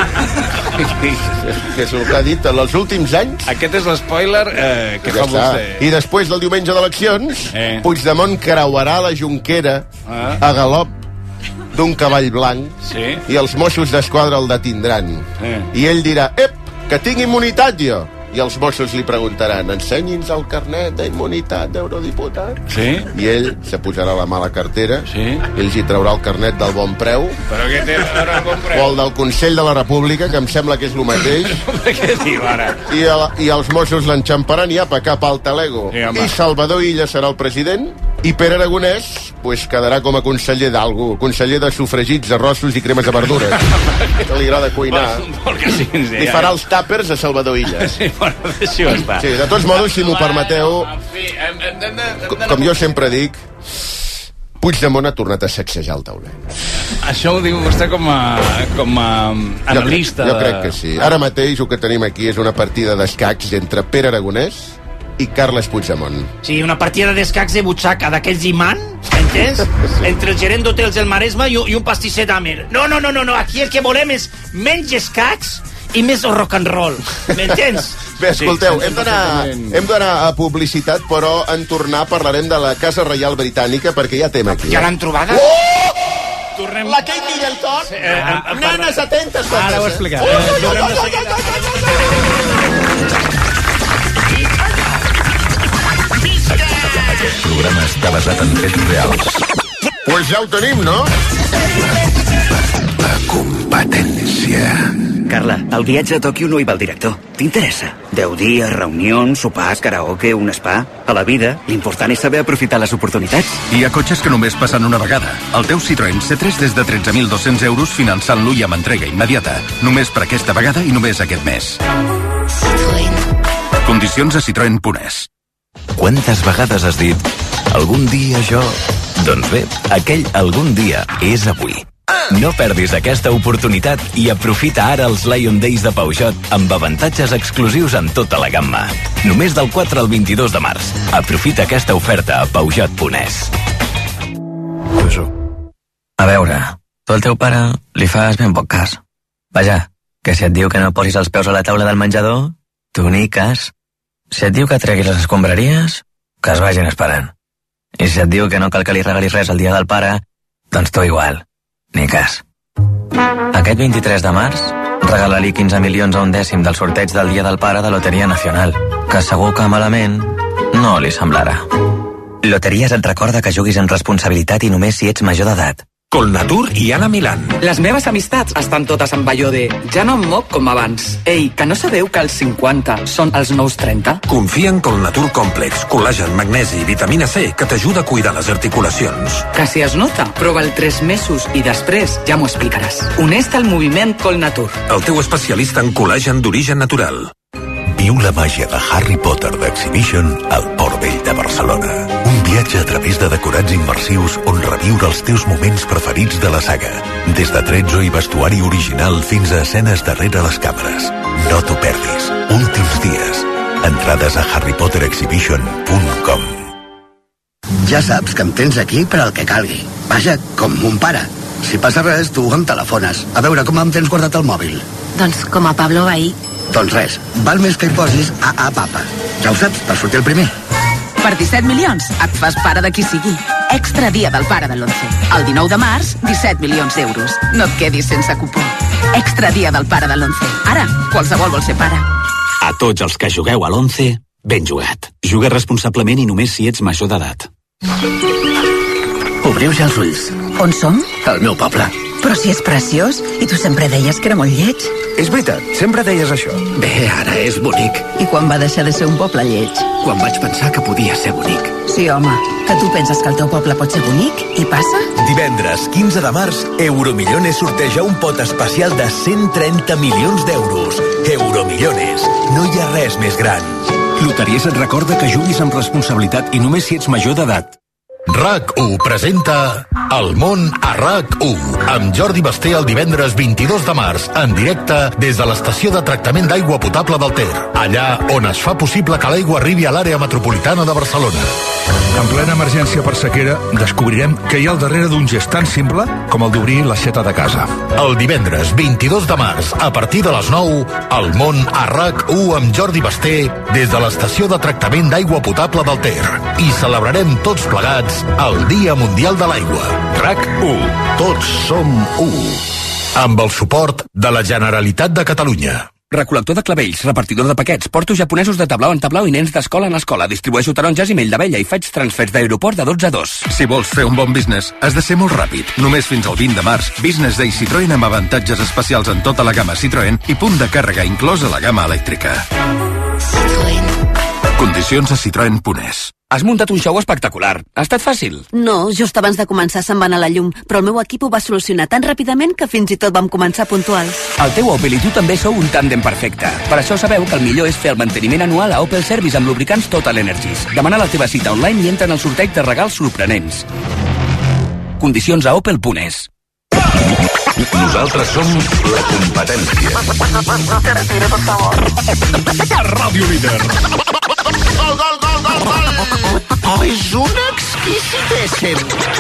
Sí. Que és el que ha dit en els últims anys. Aquest és l'espoiler eh, que Ja fa està. vostè. I després del diumenge d'eleccions, eh. Puigdemont creuarà la Jonquera Ah. a galop d'un cavall blanc sí. i els Mossos d'Esquadra el detindran. Eh. I ell dirà, ep, que tinc immunitat jo. I els Mossos li preguntaran, ensenyi'ns el carnet d'immunitat d'eurodiputat. Sí. I ell se posarà la mà a la cartera, sí. ells hi traurà el carnet del bon preu, Però què té a veure el bon preu? o el del Consell de la República, que em sembla que és el mateix. Què diu ara? I, el, i els Mossos l'enxamparan i apa, cap al talego. Sí, home. I Salvador Illa serà el president i Pere Aragonès pues, quedarà com a conseller d'algú, conseller de sofregits, arrossos i cremes de verdures, que li agrada cuinar. Vol que sí, sí, Li farà els tàpers a Salvador Illa. Sí, bueno, deixi-ho estar. Sí, de tots modos, si m'ho permeteu, En fi, hem, hem, hem, hem, com, com jo sempre dic, Puigdemont ha tornat a sacsejar el tauler. Això ho diu vostè com a, com a analista. Jo, crec- jo crec que sí. Ara mateix el que tenim aquí és una partida d'escacs entre Pere Aragonès i Carles Puigdemont. Sí, una partida d'escacs de butxaca d'aquells imant, entens? Sí. Entre el gerent d'hotels del Maresme i, un- i un pastisser d'Amer. No, no, no, no, no, aquí el que volem és menys escacs i més rock and roll, m'entens? Bé, escolteu, hem d'anar hem d'anar a publicitat, però en tornar parlarem de la Casa Reial Britànica, perquè ja tema aquí. Ja l'han trobada? Oh! Tornem... La Kate Middleton? Sí, eh, ah, Nanes, atentes, totes. Ara ho explicaré. Ui, ui, ui, ui, ui, Aquest programa està basat en fets reals. Pues ja ho tenim, no? La competència. Carla, el viatge a Tòquio no hi va el director. T'interessa? Deu dies, reunions, sopars, karaoke, un spa... A la vida, l'important és saber aprofitar les oportunitats. Hi ha cotxes que només passen una vegada. El teu Citroën C tres des de tretze mil dos-cents euros finançant-lo i amb entrega immediata. Només per aquesta vegada i només aquest mes. Condicions a citroen punt es. Quantes vegades has dit algun dia jo... Doncs bé, aquell algun dia és avui. No perdis aquesta oportunitat i aprofita ara els Lion Days de Peugeot amb avantatges exclusius en tota la gamma. Només del quatre al vint-i-dos de març. Aprofita aquesta oferta a Peugeot punt es. A veure, tu al teu pare li fas ben poc cas. Vaja, que si et diu que no posis els peus a la taula del menjador, tu ni cas. Si et diu que treguis les escombraries, que es vagin esperant. I si et diu que no cal que li regalis res el dia del pare, doncs tu igual. Ni cas. Aquest vint-i-tres de març, regala-li quinze milions a un dècim del sorteig del Dia del Pare de Loteria Nacional, que segur que malament no li semblarà. Loteries et recorda que juguis en responsabilitat i només si ets major d'edat. Colnatur i Anna Milán. Les meves amistats estan totes amb allò de ja no em moc com abans. Ei, que no sabeu que els cinquanta són els nous trenta? Confia en Colnatur Complex, col·lagen, magnesi i vitamina C que t'ajuda a cuidar les articulacions. Que si es nota, prova'l tres mesos i després ja m'ho explicaràs. Honest al moviment Colnatur. El teu especialista en col·lagen d'origen natural. Viu la màgia de Harry Potter d'Exhibition al Port Vell de Barcelona. Un viatge a través de decorats immersius on reviure els teus moments preferits de la saga. Des de tretzo i vestuari original fins a escenes darrere les càmeres. No t'ho perdis. Últims dies. Entrades a harry potter exhibition punt com. Ja saps que em tens aquí per al que calgui. Vaja, com mon pare. Si passa res, tu em telefones. A veure com em tens guardat el mòbil. Doncs com a Pablo Bahí. Doncs res, val més que hi posis A A Papa. Ja ho saps, per sortir el primer. Per disset milions et fas pare de qui sigui. Extra dia del pare de l'onze. El dinou de març, disset milions d'euros. No et quedis sense cupó. Extra dia del pare de l'onze. Ara, qualsevol vol ser pare. A tots els que jugueu a l'onze, Ben jugat. Juga responsablement i només si ets major d'edat. Obriu ja els ulls. On som? Al meu poble. Però si és preciós, i tu sempre deies que era molt lleig. És veritat, sempre deies això. Bé, ara és bonic. I quan va deixar de ser un poble lleig? Quan vaig pensar que podia ser bonic. Sí, home, que tu penses que el teu poble pot ser bonic i passa? Divendres, quinze de març, Euromillones sorteja un pot especial de cent trenta milions d'euros. Euromillones. No hi ha res més gran. Loteries et recorda que juguis amb responsabilitat i només si ets major d'edat. RAC u presenta El món a RAC u amb Jordi Basté el divendres vint-i-dos de març en directe des de l'estació de tractament d'aigua potable del Ter, allà on es fa possible que l'aigua arribi a l'àrea metropolitana de Barcelona. En plena emergència per sequera descobrirem què hi ha al darrere d'un gest tan simple com el d'obrir l'aixeta de casa. El divendres vint-i-dos de març a partir de les nou, El món a RAC u amb Jordi Basté des de l'estació de tractament d'aigua potable del Ter. I celebrarem tots plegats el Dia Mundial de l'Aigua. RAC u. Tots som u. Amb el suport de la Generalitat de Catalunya. Recol·lector de clavells, repartidor de paquets, porto japonesos de tablau en tablau i nens d'escola en escola. Distribueixo taronges i mell d'abella i faig transfers d'aeroport de dotze a dos. Si vols fer un bon business, has de ser molt ràpid. Només fins al vint de març, Business Day Citroën amb avantatges especials en tota la gamma Citroën i punt de càrrega inclòs a la gamma elèctrica. Citroën. Condicions a citroen punt es. Has muntat un show espectacular. Ha estat fàcil? No, just abans de començar se'n va anar la llum, però el meu equip ho va solucionar tan ràpidament que fins i tot vam començar puntuals. El teu Opel i tu també sou un tàndem perfecte. Per això sabeu que el millor és fer el manteniment anual a Opel Service amb lubricants Total Energies. Demana la teva cita online i entra en el sorteig de regals sorprenents. Condicions a opel punt es. Nosaltres som la competència. Ràdio Líder. Gol, gol, gol, gol, gol! Oh, és un exquisitéssim!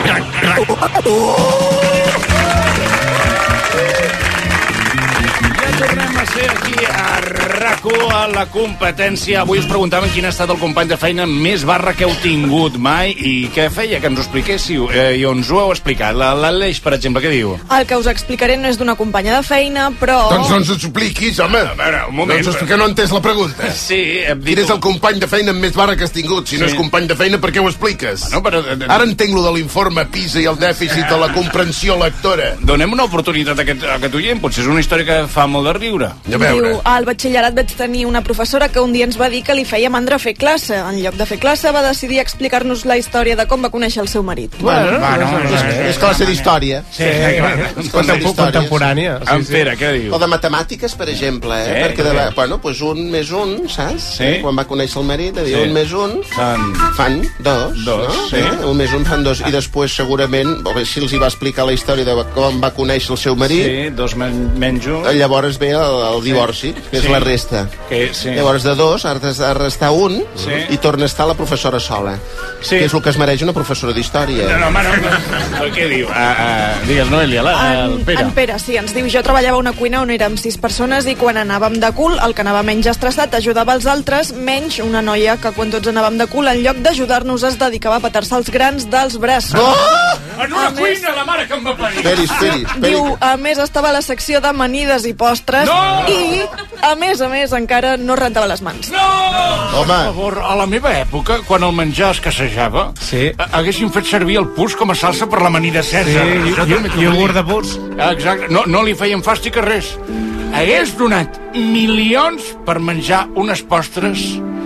Ja tornem a ser aquí a RAC u, a la competència. Avui us preguntàvem quin ha estat el company de feina més barra que heu tingut mai i què feia, que ens ho expliquéssiu. Eh, I on us ho heu explicat? L'Aleix, per exemple, què diu? El que us explicaré no és d'una companya de feina, però... Doncs no ens ho expliquis, home. A veure, un moment. Doncs és que no he entès la pregunta. Sí, hem dit... Quin és el company de feina amb més barra que has tingut? Si no és company de feina, per què ho expliques? Bueno, però... Ara entenc lo de l'informe PISA i el dèficit de la comprensió lectora. Donem una oportunitat a aquest, a aquest oient. Potser és una història que fa molt de riure. A veure. Diu, al batxillerat vaig tenir una professora que un dia ens va dir que li feia mandra fer classe. En lloc de fer classe va decidir explicar-nos la història de com va conèixer el seu marit. Bueno, bueno, és, és classe d'història. Sí, sí, contemporània. En Pere, què diu? O de matemàtiques, per exemple, eh? Perquè, de, bueno, pues un més un, saps? Sí. Quan va conèixer el marit, de dir Sí. un més un Fan... fan dos, Dos, no? sí. Eh? Un més un fan dos. I després, segurament, o bé, si els hi va explicar la història de com va conèixer el seu marit, Sí, dos men menys un. llavors ve el, el divorci, que és Sí. la resta. Que, sí. Llavors, de dos, has de restar un Sí. i torna a estar la professora sola. Sí. Que és el que es mereix una professora d'història. No, no, home, no, no. Què diu? Uh, uh, digues, Noelia, la, el En, Pere. en Pere, sí, ens diu, jo treballava a una cuina on érem sis persones i quan anàvem de cul, el que anava menys estressat ajudava els altres, menys una noia que quan tots anàvem de cul, en lloc d'ajudar-nos es dedicava a petar-se els grans dels braços. Oh! En una A cuina, la mare que em va parir. Esperi, esperi, esperi. Diu, a més estava a la secció d'amanides i postres No! i, a més a més, encara no rentava les mans. No! Home. Per favor, a la meva època, quan el menjar escassejava, Sí. ha- haguessin fet servir el pus com a salsa per l'amanida Cèsar. Sí, Això i- també t'ho i vull iogurt dir. de pus. Exacte, no, no li feien fàstic a res. Hagués donat milions per menjar unes postres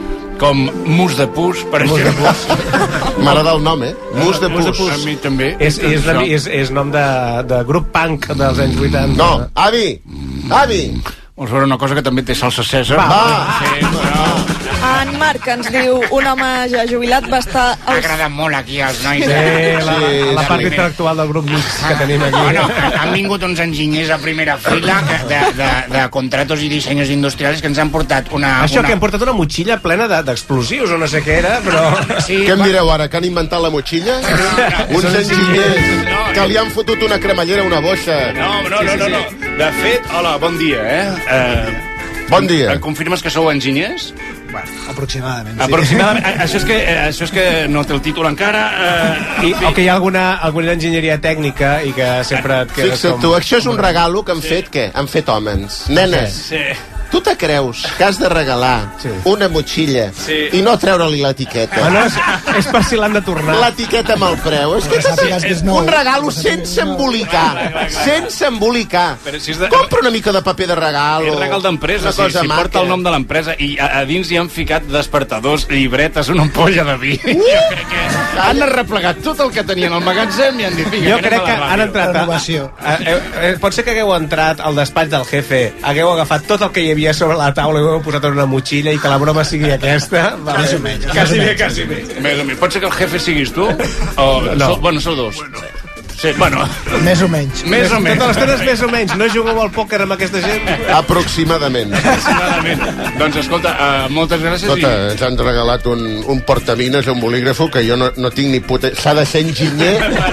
com mus de pus, per Mus de exemple. M'agrada el nom, eh? Mus de Mus de pus. pus. A mi també. És, és, Això. és, és nom de, de grup punk dels anys vuitanta. No, avi, avi. Vols veure una cosa que també té salsa Cèsar? Va, va. Sí, no. En Marc ens diu, un home ja jubilat va estar... M'ha agradat molt aquí els nois. Sí, eh? la, Sí, la part sí. intel·lectual del grup mix que tenim aquí. Bueno, han vingut uns enginyers a primera fila que- de, de, de contratos i dissenys industrials que ens han portat una... Això una... que hem portat una motxilla plena de- d'explosius o no sé què era, però... Sí, Què em direu ara, que han inventat la motxilla? Uns enginyers que li han fotut una cremallera a una boixa. No, no, no, no, no. De fet, hola, bon dia, eh? eh Bon dia. Em confirmes que sou enginyers? Bueno, aproximadament. Sí. Aproximadament. Sí. Això, és que, eh, això és que no té el títol encara. Eh, I, o que hi ha alguna, alguna enginyeria tècnica i que sempre et quedes Fixa't com... tu, això és un regalo que han fet, què? Han fet homes. Nenes. Sí. Tu te creus que has de regalar sí. una motxilla sí. i no treure-li l'etiqueta? Ah, no, és, és per si l'han de tornar. L'etiqueta amb el preu. És que és un regalo sense embolicar. Sense embolicar. Si de... Compra una mica de paper de regalo. És regal d'empresa, si, si porta el nom de l'empresa i a, a dins hi han ficat despertadors, llibretes, una ampolla de vi. Uh! Jo crec que han replegat tot el que tenien al magatzem i han dit, vinga, jo crec que han entrat a, a, a, a, pot ser que hagueu entrat al despatx del jefe, hagueu agafat tot el que hi havia sobre la taula i ho heu posat en una motxilla i que la broma sigui aquesta. Vale. Més o menys. Quasi bé, quasi bé. Més o menys. Pot ser que el jefe siguis tu? O... No. So, bueno, sou dos. Sí, bueno. Més o menys. Més o menys. Totes les tenes més o menys. No jugueu al pòquer amb aquesta gent? Aproximadament. Aproximadament. Doncs escolta, uh, moltes gràcies. Escolta, i... ens han regalat un, un portamines, un bolígrafo, que jo no, no tinc ni puta... S'ha de ser enginyer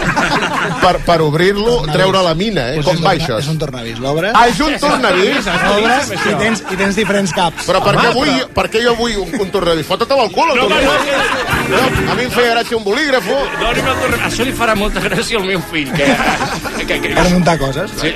per, per obrir-lo, treure la mina, eh? Pues com va això? És un tornavís, l'obres. Ah, és un tornavís? L'obres i tens, i tens diferents caps. Però per què, vull, per què jo vull un, un tornavís? Fota-te al cul, el no, tornavís. No, no, no, a mi em feia gràcia un bolígrafo. No, no, no, això li farà molta gràcia al meu fill, que... que, que per muntar coses. Sí,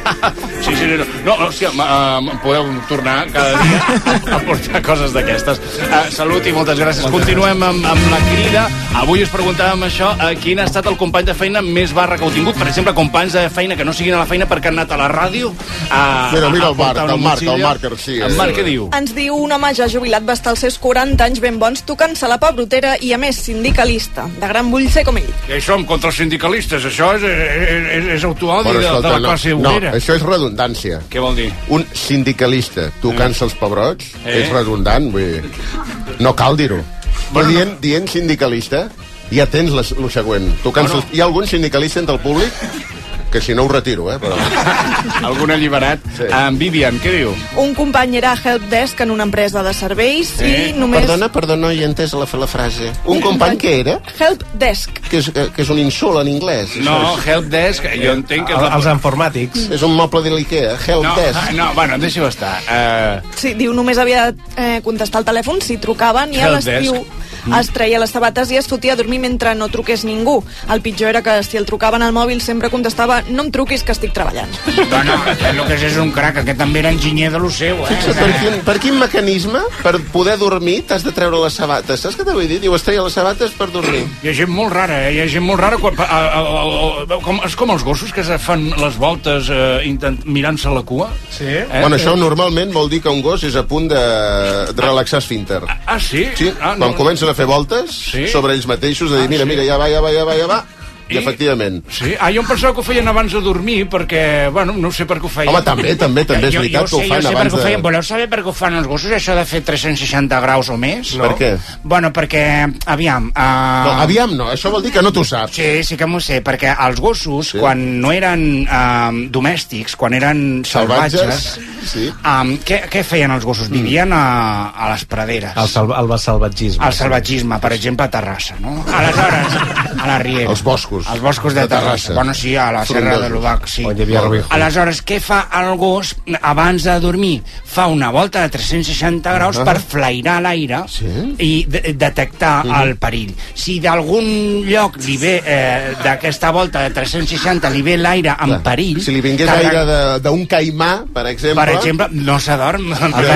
sí, sí, no, no, hòstia, uh, podeu tornar cada dia a portar coses d'aquestes. Uh, salut i moltes gràcies. Continuem amb, amb la crida. Avui us preguntàvem això, uh, quin ha estat el company de feina més barra que heu tingut? Per exemple, companys de feina que no siguin a la feina perquè han anat a la ràdio. Uh, mira, mira el Marc, el Marc, el Marc Garcia. El Marc què diu? Ens diu un home ja jubilat, va estar als seus quaranta anys ben bons, tocant-se la pebrotera i a més sindicalista. De gran vull ser com ell. I això, contra els sindicalistes, això és, és, és, és autoodi bueno, de, de la classe no, obrera. No, això és redundància. Què vol dir? Un sindicalista tocant-se els pebrots eh? és redundant, vull dir. No cal dir-ho. Però bueno, dient, dient sindicalista, ja tens la, lo següent. Tocant-se no, no. Hi ha algun sindicalista entre el públic? Que si no ho retiro, eh? Però... Algun alliberat. Sí. En Vivian, què diu? Un company era helpdesk en una empresa de serveis eh? i només... Perdona, perdona, no he entès la, la frase. Un, un company què era? Helpdesk. Que és, que és un insult en anglès. No, helpdesk, jo entenc que... El, els informàtics. És un moble de l'Ikea, helpdesk. No, no, bueno, deixa-ho estar. Uh... Sí, diu, només havia de eh, contestar el telèfon si trucaven i a l'estiu es treia les sabates i es fotia a dormir mentre no truqués ningú. El pitjor era que si el trucaven al mòbil sempre contestava no em truquis que estic treballant. Bueno, el que és és un crac, aquest també era enginyer de lo seu, eh? Fixa't, per quin, per quin mecanisme, per poder dormir, t'has de treure les sabates. Saps què t'ho vull dir? Diu, es treia les sabates per dormir. Hi ha gent molt rara, eh? Hi ha gent molt rara. Quan, a, a, a, a, com, és com els gossos que fan les voltes eh, intent, mirant-se la cua. Sí. Eh? Bueno, això normalment vol dir que un gos és a punt de, de relaxar esfínter. Ah, sí? Sí, ah, quan no. comencen a fer voltes sí? sobre ells mateixos, de dir, mira, mira, ja va, ja va, ja va, ja va. I, I efectivament. Sí? Ah, jo em pensava que ho feien abans de dormir, perquè, bueno, no sé per què ho feien. Home, també, també, també és jo, veritat jo que ho fan jo sé abans ho feien. de... Voleu saber per què ho fan els gossos, això de fer tres-cents seixanta graus o més? No. Per què? Bueno, perquè, aviam... Uh... No, aviam no, això vol dir que no t'ho saps. Sí, sí que m'ho sé, perquè els gossos, sí. quan no eren uh, domèstics, quan eren salvatges, salvatges sí. um, què, què feien els gossos? Vivien a, a les praderes. El, sal, el salvatgisme. El salvatgisme, per exemple, a Terrassa, no? Aleshores, a la Riera. Els boscos. Els boscos de, de Terrassa. Bueno, sí, a la Serra de l'Ubac, sí. Aleshores, què fa el gos abans de dormir? Fa una volta de tres-cents seixanta graus uh -huh. per flairar l'aire sí? i de detectar uh -huh. el perill. Si d'algun lloc li ve eh, d'aquesta volta de tres-cents seixanta li ve l'aire en Clar. perill... Si li vingués carrega... aire d'un caimà, per exemple... Per exemple, no s'adorm.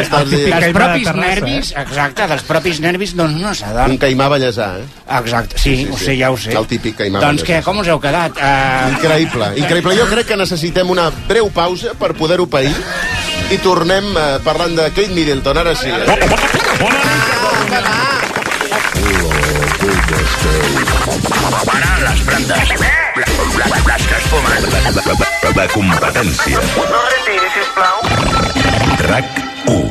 Els propis nervis, eh? exacte, dels propis nervis, doncs no s'adorm. Un caimà ballesà, eh? Exacte, sí, sí, sí, sí. Ho sé, ja ho sé. El típic caimà doncs ballesà. què, com us heu quedat? Uh... Increïble, increïble. Jo crec que necessitem una breu pausa per poder-ho pair i tornem eh, parlant de Kate Middleton, ara sí. Eh? Parar les brandes. Les que es fumen. La competència. No retiri, sisplau. RAC u.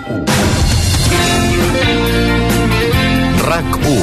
RAC u.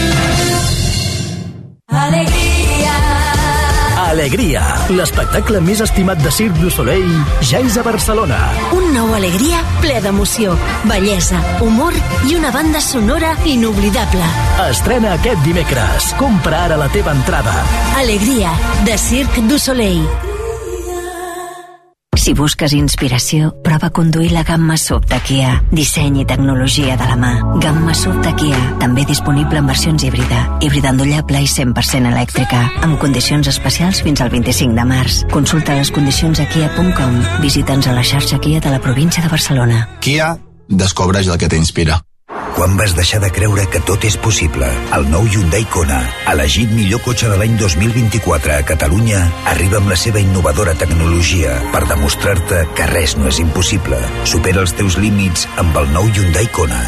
Alegria. Alegria, l'espectacle més estimat de Cirque du Soleil ja és a Barcelona. Un nou Alegria ple d'emoció, bellesa, humor i una banda sonora inoblidable. Estrena aquest dimecres. Compra ara la teva entrada. Alegria, de Cirque du Soleil. Si busques inspiració, prova a conduir la gamma S U V de Kia. Disseny i tecnologia de la mà. Gamma S U V de Kia, també disponible en versions híbrida, híbrida endollable i cent per cent elèctrica, amb condicions especials fins al vint-i-cinc de març. Consulta les condicions a kia punt com. Visita'ns a la xarxa Kia de la província de Barcelona. Kia, descobreix el que t'inspira. Quan vas deixar de creure que tot és possible? El nou Hyundai Kona, elegit millor cotxe de l'any dos mil vint-i-quatre a Catalunya, arriba amb la seva innovadora tecnologia per demostrar-te que res no és impossible. Supera els teus límits amb el nou Hyundai Kona.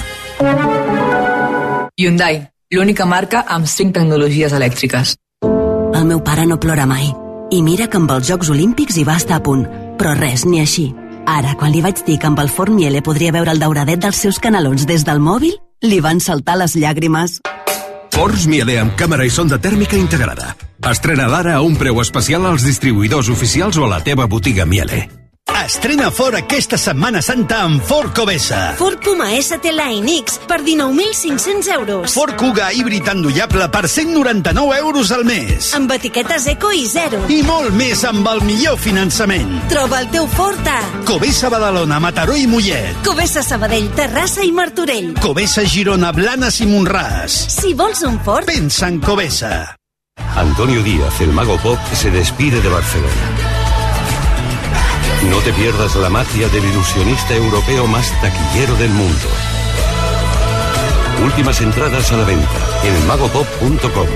Hyundai, l'única marca amb cinc tecnologies elèctriques. El meu pare no plora mai. I mira que amb els Jocs Olímpics hi va estar a punt. Però res, ni així. Ara, quan li vaig dir que amb el forn Miele podria veure el dauradet dels seus canelons des del mòbil, li van saltar les llàgrimes. Forns Miele amb càmera i sonda tèrmica integrada. Estrena d'ara a un preu especial als distribuïdors oficials o a la teva botiga Miele. Estrena Ford aquesta Setmana Santa amb Ford Covesa. Ford Puma S T Line X per dinou mil cinc-cents euros. Ford Kuga híbrid endollable per cent noranta-nou euros al mes. Amb etiquetes eco i zero. I molt més amb el millor finançament. Troba el teu Ford a Covesa Badalona, Mataró i Mollet. Covesa Sabadell, Terrassa i Martorell. Covesa Girona, Blanes i Montràs. Si vols un Ford, pensa en Covesa. Antonio Díaz, el mago pop, se despide de Barcelona. No te pierdas la magia del ilusionista europeo más taquillero del mundo. Últimas entradas a la venta en el mago pop punto com.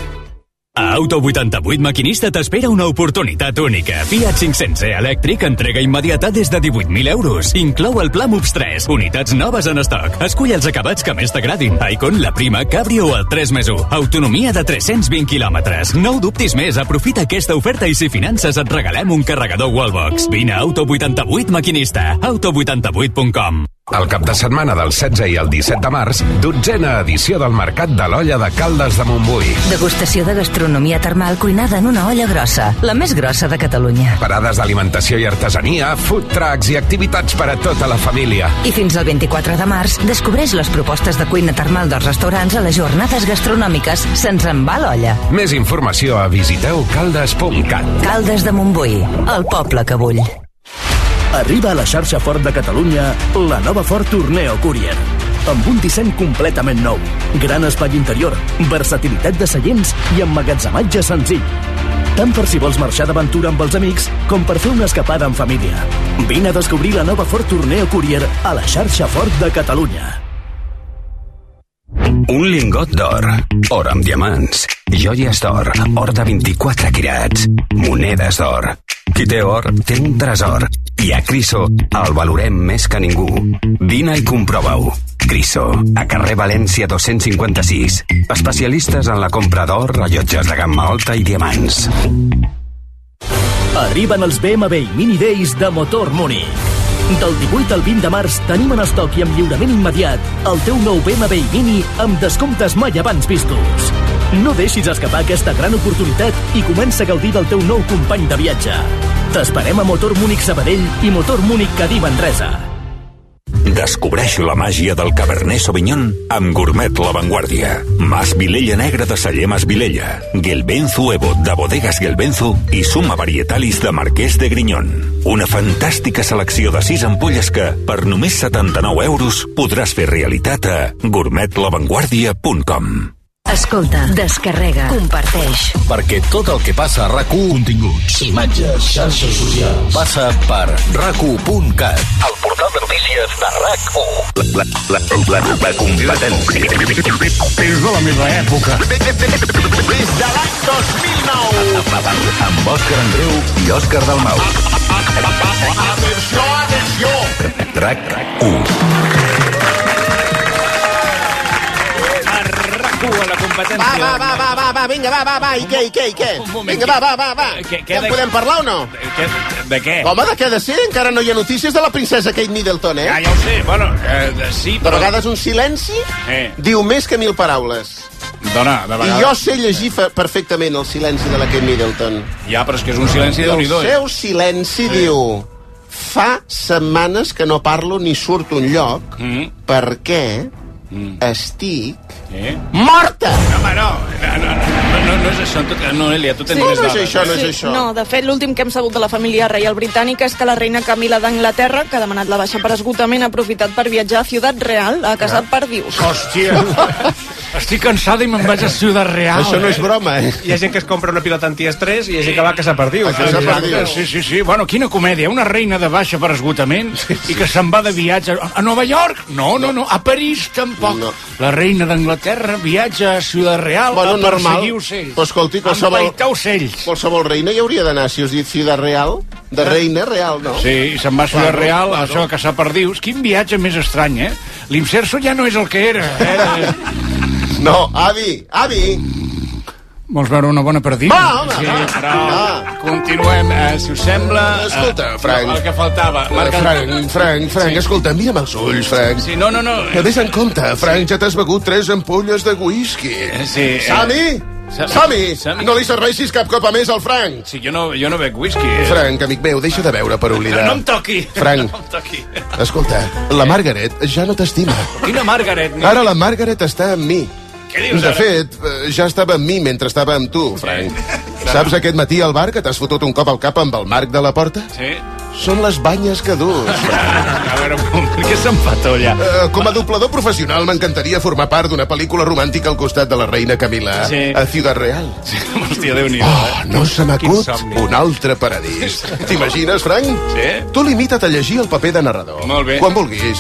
A Auto vuitanta-vuit Maquinista t'espera una oportunitat única. Fiat cinc-cents e elèctric, entrega immediata des de divuit mil euros. Inclou el Pla Moves tres, unitats noves en estoc. Escull els acabats que més t'agradin. Icon, la Prima, Cabrio o el tres més u. Autonomia de tres-cents vint quilòmetres. No ho dubtis més, aprofita aquesta oferta i si finances et regalem un carregador Wallbox. Vine a Auto vuitanta-vuit Maquinista. auto vuitanta-vuit punt com. El cap de setmana del setze i el disset de març, dotzena edició del Mercat de l'Olla de Caldes de Montbui. Degustació de gastronomia termal cuinada en una olla grossa, la més grossa de Catalunya. Parades d'alimentació i artesania, food trucks i activitats per a tota la família. I fins al vint-i-quatre de març, descobreix les propostes de cuina termal dels restaurants a les jornades gastronòmiques Se'ns en va l'olla. Més informació a visiteu caldes punt cat. Caldes de Montbui, el poble que bull. Arriba a la xarxa Ford de Catalunya la nova Ford Tourneo Courier. Amb un disseny completament nou, gran espai interior, versatilitat de seients i emmagatzematge senzill. Tant per si vols marxar d'aventura amb els amics com per fer una escapada en família. Vine a descobrir la nova Ford Tourneo Courier a la xarxa Ford de Catalunya. Un lingot d'or, or amb diamants, joies d'or, or de vint-i-quatre quirats, monedes d'or. Qui té or, té un tresor. I a Criso el valorem més que ningú. Vine i comprova-ho. Criso, a carrer València dos-cents cinquanta-sis. Especialistes en la compra d'or, rellotges de gamma alta i diamants. Arriben els B M W Mini Days de Motor Múnich. Del divuit al vint de març tenim en estoc i amb lliurament immediat el teu nou B M W Mini amb descomptes mai abans vistos. No deixis escapar aquesta gran oportunitat i comença a gaudir del teu nou company de viatge. T'esperem a Motor Múnich Sabadell i Motor Múnich Cadí Manresa. Descobreix la màgia del Cabernet Sauvignon amb Gourmet La Vanguardia. Mas Vilella Negra de Celler Mas Vilella, Gelbenzu Evo de Bodegas Gelbenzu i Suma Varietalis de Marquès de Grinyón. Una fantàstica selecció de sis ampolles que, per només setanta-nou euros, podràs fer realitat a gourmet la vanguardia punt com. Escolta, descarrega, comparteix. Perquè tot el que passa a RAC u, continguts, imatges, xarxes socials, passa per rac u punt cat. El portal de notícies de RAC u. La, la, la, la, la competència. És de la meva època. Des de l'any dos mil nou. Amb Òscar Andreu i Òscar Dalmau. Atenció, atenció. RAC u. A la competència. Va, va, va, va, va, va, vinga, va, va, va, i què, i què, i què? Vinga, va, va, va, va. Què, què en podem parlar o no? Què, de què? Home, de què ha de ser? Encara no hi ha notícies de la princesa Kate Middleton, eh? Ja, ja ho sé, bueno, eh, sí, però... De vegades un silenci eh. diu més que mil paraules. Dona, de vegades... I jo sé llegir perfectament el silenci de la Kate Middleton. Ja, però és que és un silenci de Déu-n'hi-do. El seu silenci sí. diu... Fa setmanes que no parlo ni surto un lloc, mm. perquè... mm. estic eh? morta! No, home, no, no, no, no, no és això, tot, no, Elia, tu tens sí, més no és dades. això, no és sí, això. No, de fet, l'últim que hem sabut de la família reial britànica és que la reina Camila d'Anglaterra, que ha demanat la baixa per esgotament, ha aprofitat per viatjar a Ciutat Real a caçar perdius. Hòstia, estic cansada i me'n vaig a Ciutat Real. Això no és broma, eh? Hi ha gent que es compra una pilota antiestrès i hi ha gent que va a caçar perdius. A caçar perdius. Sí, sí, sí, bueno, quina comèdia, una reina de baixa per esgotament sí, sí. i que se'n va de viatge a Nova York? No, no, no, a París tampoc. No. La reina d'Anglaterra viatja a Ciutat Real bueno, a perseguir ocells. Però escolti, qualsevol, empaitar ocells. Qualsevol reina hi hauria d'anar, si us dit Ciutat Real, de reina real, no? Sí, i se'n va a Ciutat claro, Real, claro. això, a caçar perdius. Quin viatge més estrany, eh? L'Imserso ja no és el que era. Eh? No, avi, avi! Vols veure una bona perdiu? Va, home, sí, va. però Va. continuem, eh, si us sembla... Escolta, eh, Frank. El que faltava. Marca... Frank, Frank, Frank, sí. Escolta, mira'm els ulls, Frank. Sí, no, no, no. Ves en compte, Frank, ja t'has begut tres ampolles de whisky. Sí. Eh... Sami? Sami, Sami, no li serveixis cap cop a més al Frank. Sí, jo no, jo no bec whisky. Eh? Frank, amic meu, deixa de beure per oblidar. No, no em toqui. Frank, no em toqui. Escolta, la Margaret ja no t'estima. Quina Margaret? No? Ara la Margaret està amb mi. Què dius de ara? fet, ja estava amb mi mentre estava amb tu, Frank. Sí. Saps aquest matí al bar que t'has fotut un cop al cap amb el marc de la porta? Sí. Són les banyes que dus. A veure, què s'empatolla? Uh, com a doblador professional m'encantaria formar part d'una pel·lícula romàntica al costat de la reina Camila sí. a Ciutat Real. Sí, hòstia, Déu-n'hi-do. Oh, no se m'acut un altre paradís. T'imagines, Frank? Sí. Tu limita't a llegir el paper de narrador. Molt bé. Quan vulguis.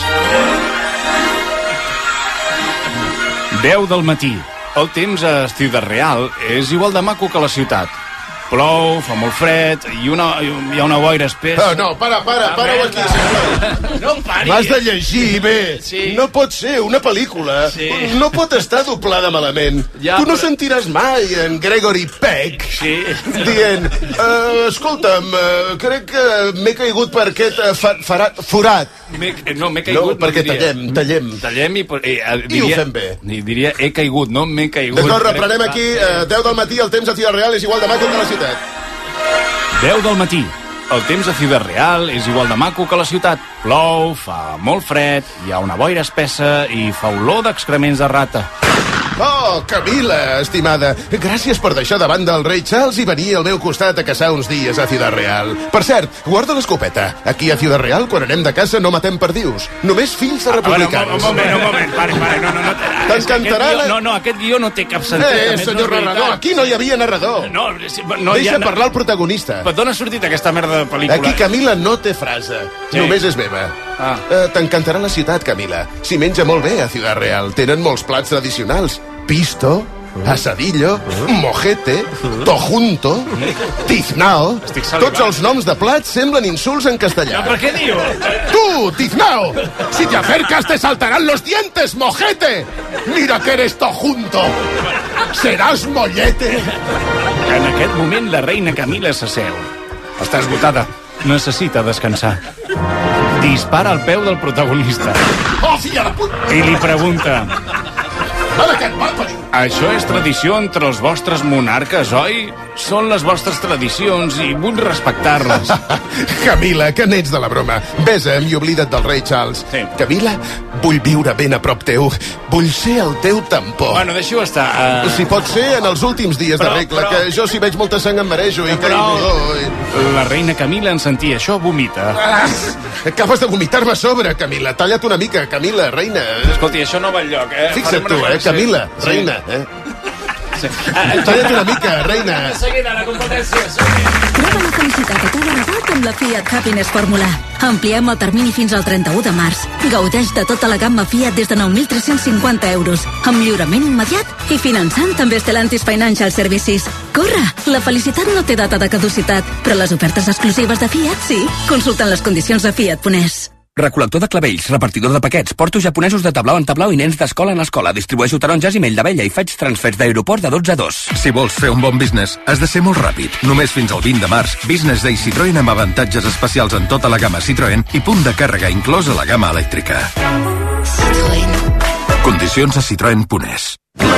deu del matí. El temps a Ciutat Real és igual de maco que la ciutat. Plou, fa molt fred, i una, hi ha una boira espessa... Oh, no, para, para, Ah, para-ho aquí, sisplau. No em pari. M'has de llegir bé. Sí. No pot ser una pel·lícula. Sí. No pot estar doblada malament. Ja, tu no però... sentiràs mai en Gregory Peck sí. dient uh, escolta'm, uh, crec que m'he caigut per aquest uh, fa, farat, forat. No, m'he caigut. No, perquè no tallem, tallem. Tallem i... Eh, diria, I ho fem bé. Diria, he caigut, no m'he caigut. D'acord, reprenem aquí. Uh, deu del matí, el temps a Ciutat Real és igual de maco que la ciutat. deu del matí. El temps a Ciutat Real és igual de maco que la ciutat. Plou, fa molt fred, hi ha una boira espessa i fa olor d'excrements de rata. Oh, Camila, estimada, gràcies per deixar de banda el rei Charles i venir al meu costat a caçar uns dies a Ciutat Real. Per cert, guarda l'escopeta. Aquí a Ciutat Real, quan anem de caça, no matem perdius. Només fills de republicans. Un moment, un moment, pare, pare, no, no, no. T'encantarà la... No, no, aquest guió no té cap sentit. Eh, senyor narrador, aquí no hi havia narrador. No, no, Deixa ja, parlar el protagonista. Però d'on ha sortit aquesta merda de pel·lícula? Aquí Camila no té frase, sí. Només és meva. Ah. Uh, T'encantarà la ciutat, Camila. S'hi menja molt bé a Ciutat Real. Tenen molts plats tradicionals. Pisto, asadillo, mojete, tojunto, tiznao. Tots els noms de plats semblen insults en castellà. No, per què diu? Tu, tiznao, si te acercas te saltarán los dientes, mojete. Mira que eres tojunto. Seràs mollete. En aquest moment la reina Camila s'asseu. Està esgotada. Necessita descansar. Dispara al peu del protagonista. Oh, filla de puta! I li pregunta... Vale, que et va parir. Això és tradició entre els vostres monarques, oi? Són les vostres tradicions i vull respectar-les. Camila, que n'ets de la broma. Besa'm i oblida't del rei Charles. Sí. Camila, vull viure ben a prop teu. Vull ser el teu tampó. Bueno, deixi-ho estar. Uh... Si pot ser en els últims dies però, de regla, però... que jo si veig molta sang em marejo i però... caig... I... La reina Camila en sentir això vomita. Ah, acabes de vomitar-me a sobre, Camila. Talla't una mica, Camila, reina. Escolti, això no va enlloc, eh? Fixa't tu, eh, Camila, sí. Reina, eh? Sí. Talla't una mica, reina. De seguida, la competència. Troba la felicitat a cada regat amb la Fiat Happiness Fórmula. Ampliem el termini fins al trenta-u de març. Gaudeix de tota la gamma Fiat des de nou mil tres-cents cinquanta euros, amb lliurament immediat i finançant també Stellantis Financial Services. Corre! La felicitat no té data de caducitat, però les ofertes exclusives de Fiat sí. Consultant les condicions a Fiat punt es. Recol·lector de clavells, repartidor de paquets, porto japonesos de tablau en tablau i nens d'escola en escola. Distribueixo taronges i mell d'abella i faig transfers d'aeroport de dotze a dos. Si vols fer un bon business, has de ser molt ràpid. Només fins al vint de març, Business Day Citroën amb avantatges especials en tota la gamma Citroën i punt de càrrega inclòs a la gamma elèctrica. Citroën. Condicions a citroen punt es. La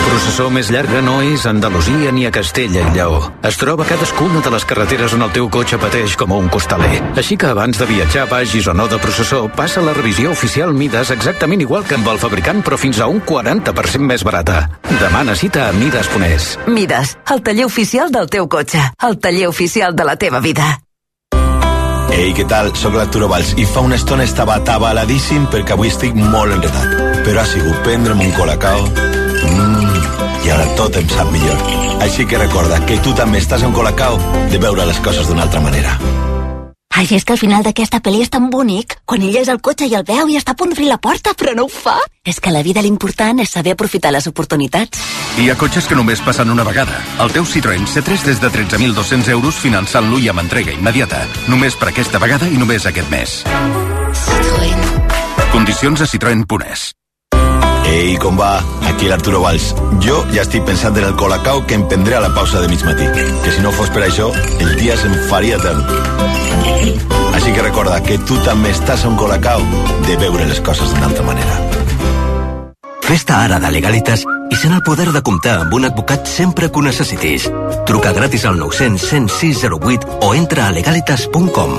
processó més llarga no és a Andalusia ni a Castella i Lleó. Es troba a cadascuna de les carreteres on el teu cotxe pateix com un costaler. Així que abans de viatjar, vagis o no de processó, passa la revisió oficial Midas exactament igual que amb el fabricant, però fins a un quaranta per cent més barata. Demana cita a midas punt es. Midas, el taller oficial del teu cotxe. El taller oficial de la teva vida. Ei, què tal? Soc l'Arturo Valls i fa una estona estava atabaladíssim perquè avui estic molt enredat. Però ha sigut prendre'm un colacao... Mmm, i ara tot em sap millor. Així que recorda que tu també estàs en colacao de veure les coses d'una altra manera. Ai, és que al final d'aquesta pel·li és tan bonic. Quan ella és al cotxe i el veu i està a punt d'obrir la porta, però no ho fa. És que a la vida l'important és saber aprofitar les oportunitats. Hi ha cotxes que només passen una vegada. El teu Citroën C tres des de tretze mil dos-cents euros finançant-lo i amb entrega immediata. Només per aquesta vegada i només aquest mes. Citroën. Condicions a citroen punt es. Ei, com va? Aquí l'Arturo Valls. Jo ja estic pensant en el colacao que em prendré a la pausa de mig matí. Que si no fos per això, el dia se'm faria etern. Així que recorda que tu també estàs a un colacao de veure les coses d'una altra manera. Fes-te ara de Legalitas i sent el poder de comptar amb un advocat sempre que ho necessitis. Truca gratis al nou cents, cent sis zero vuit o entra a legalitas punt com.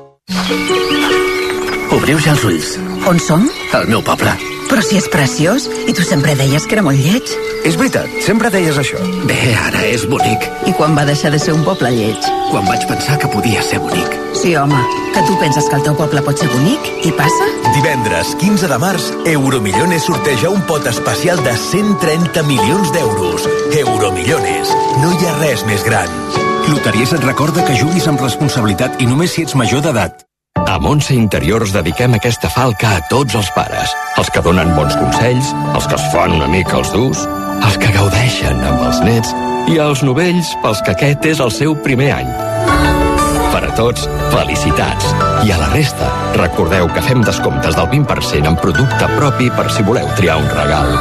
Obriu ja els ulls. On som? Al meu poble. Però si és preciós, i tu sempre deies que era molt lleig. És veritat, sempre deies això. Bé, ara és bonic. I quan va deixar de ser un poble lleig? Quan vaig pensar que podia ser bonic. Sí, home, que tu penses que el teu poble pot ser bonic, i passa? Divendres, quinze de març, Euromillones sorteja un pot especial de cent trenta milions d'euros. Euromillones, no hi ha res més gran. Loteries et recorda que juguis amb responsabilitat i només si ets major d'edat. A Montse Interiors dediquem aquesta falca a tots els pares. Els que donen bons consells, els que es fan una mica els durs, els que gaudeixen amb els nets i els novells pels que aquest és el seu primer any. Per a tots, felicitats. I a la resta, recordeu que fem descomptes del vint per cent en producte propi per si voleu triar un regal.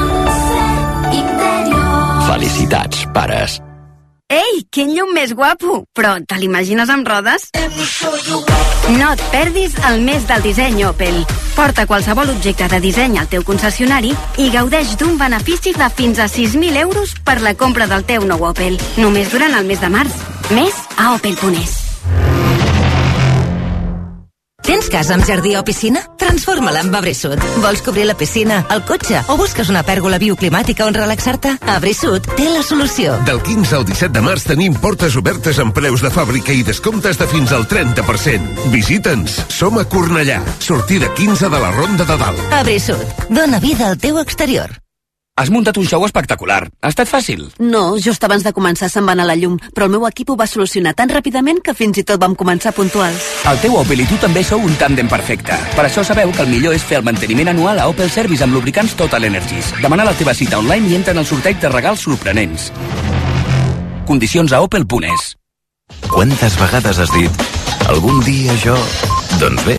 Felicitats, pares. Ei, quin llum més guapo! Però te l'imagines amb rodes? No et perdis el mes del disseny Opel. Porta qualsevol objecte de disseny al teu concessionari i gaudeix d'un benefici de fins a sis mil euros per la compra del teu nou Opel. Només durant el mes de març. Més a opel punt es. Tens casa amb jardí o piscina? Transforma-la amb Abrisud. Vols cobrir la piscina, el cotxe o busques una pèrgola bioclimàtica on relaxar-te? Abrisud té la solució. Del quinze al disset de març tenim portes obertes amb preus de fàbrica i descomptes de fins al trenta per cent. Visita'ns. Som a Cornellà. Sortida quinze de la Ronda de Dalt. Abrisud. Dóna vida al teu exterior. Has muntat un show espectacular. Ha estat fàcil? No, just abans de començar se'n va anar la llum, però el meu equip ho va solucionar tan ràpidament que fins i tot vam començar puntuals. El teu Opel i tu també sou un tàndem perfecte. Per això sabeu que el millor és fer el manteniment anual a Opel Service amb lubricants Total Energies. Demana la teva cita online i entra en el sorteig de regals sorprenents. Condicions a opel punt es. Quantes vegades has dit algun dia jo... Doncs bé,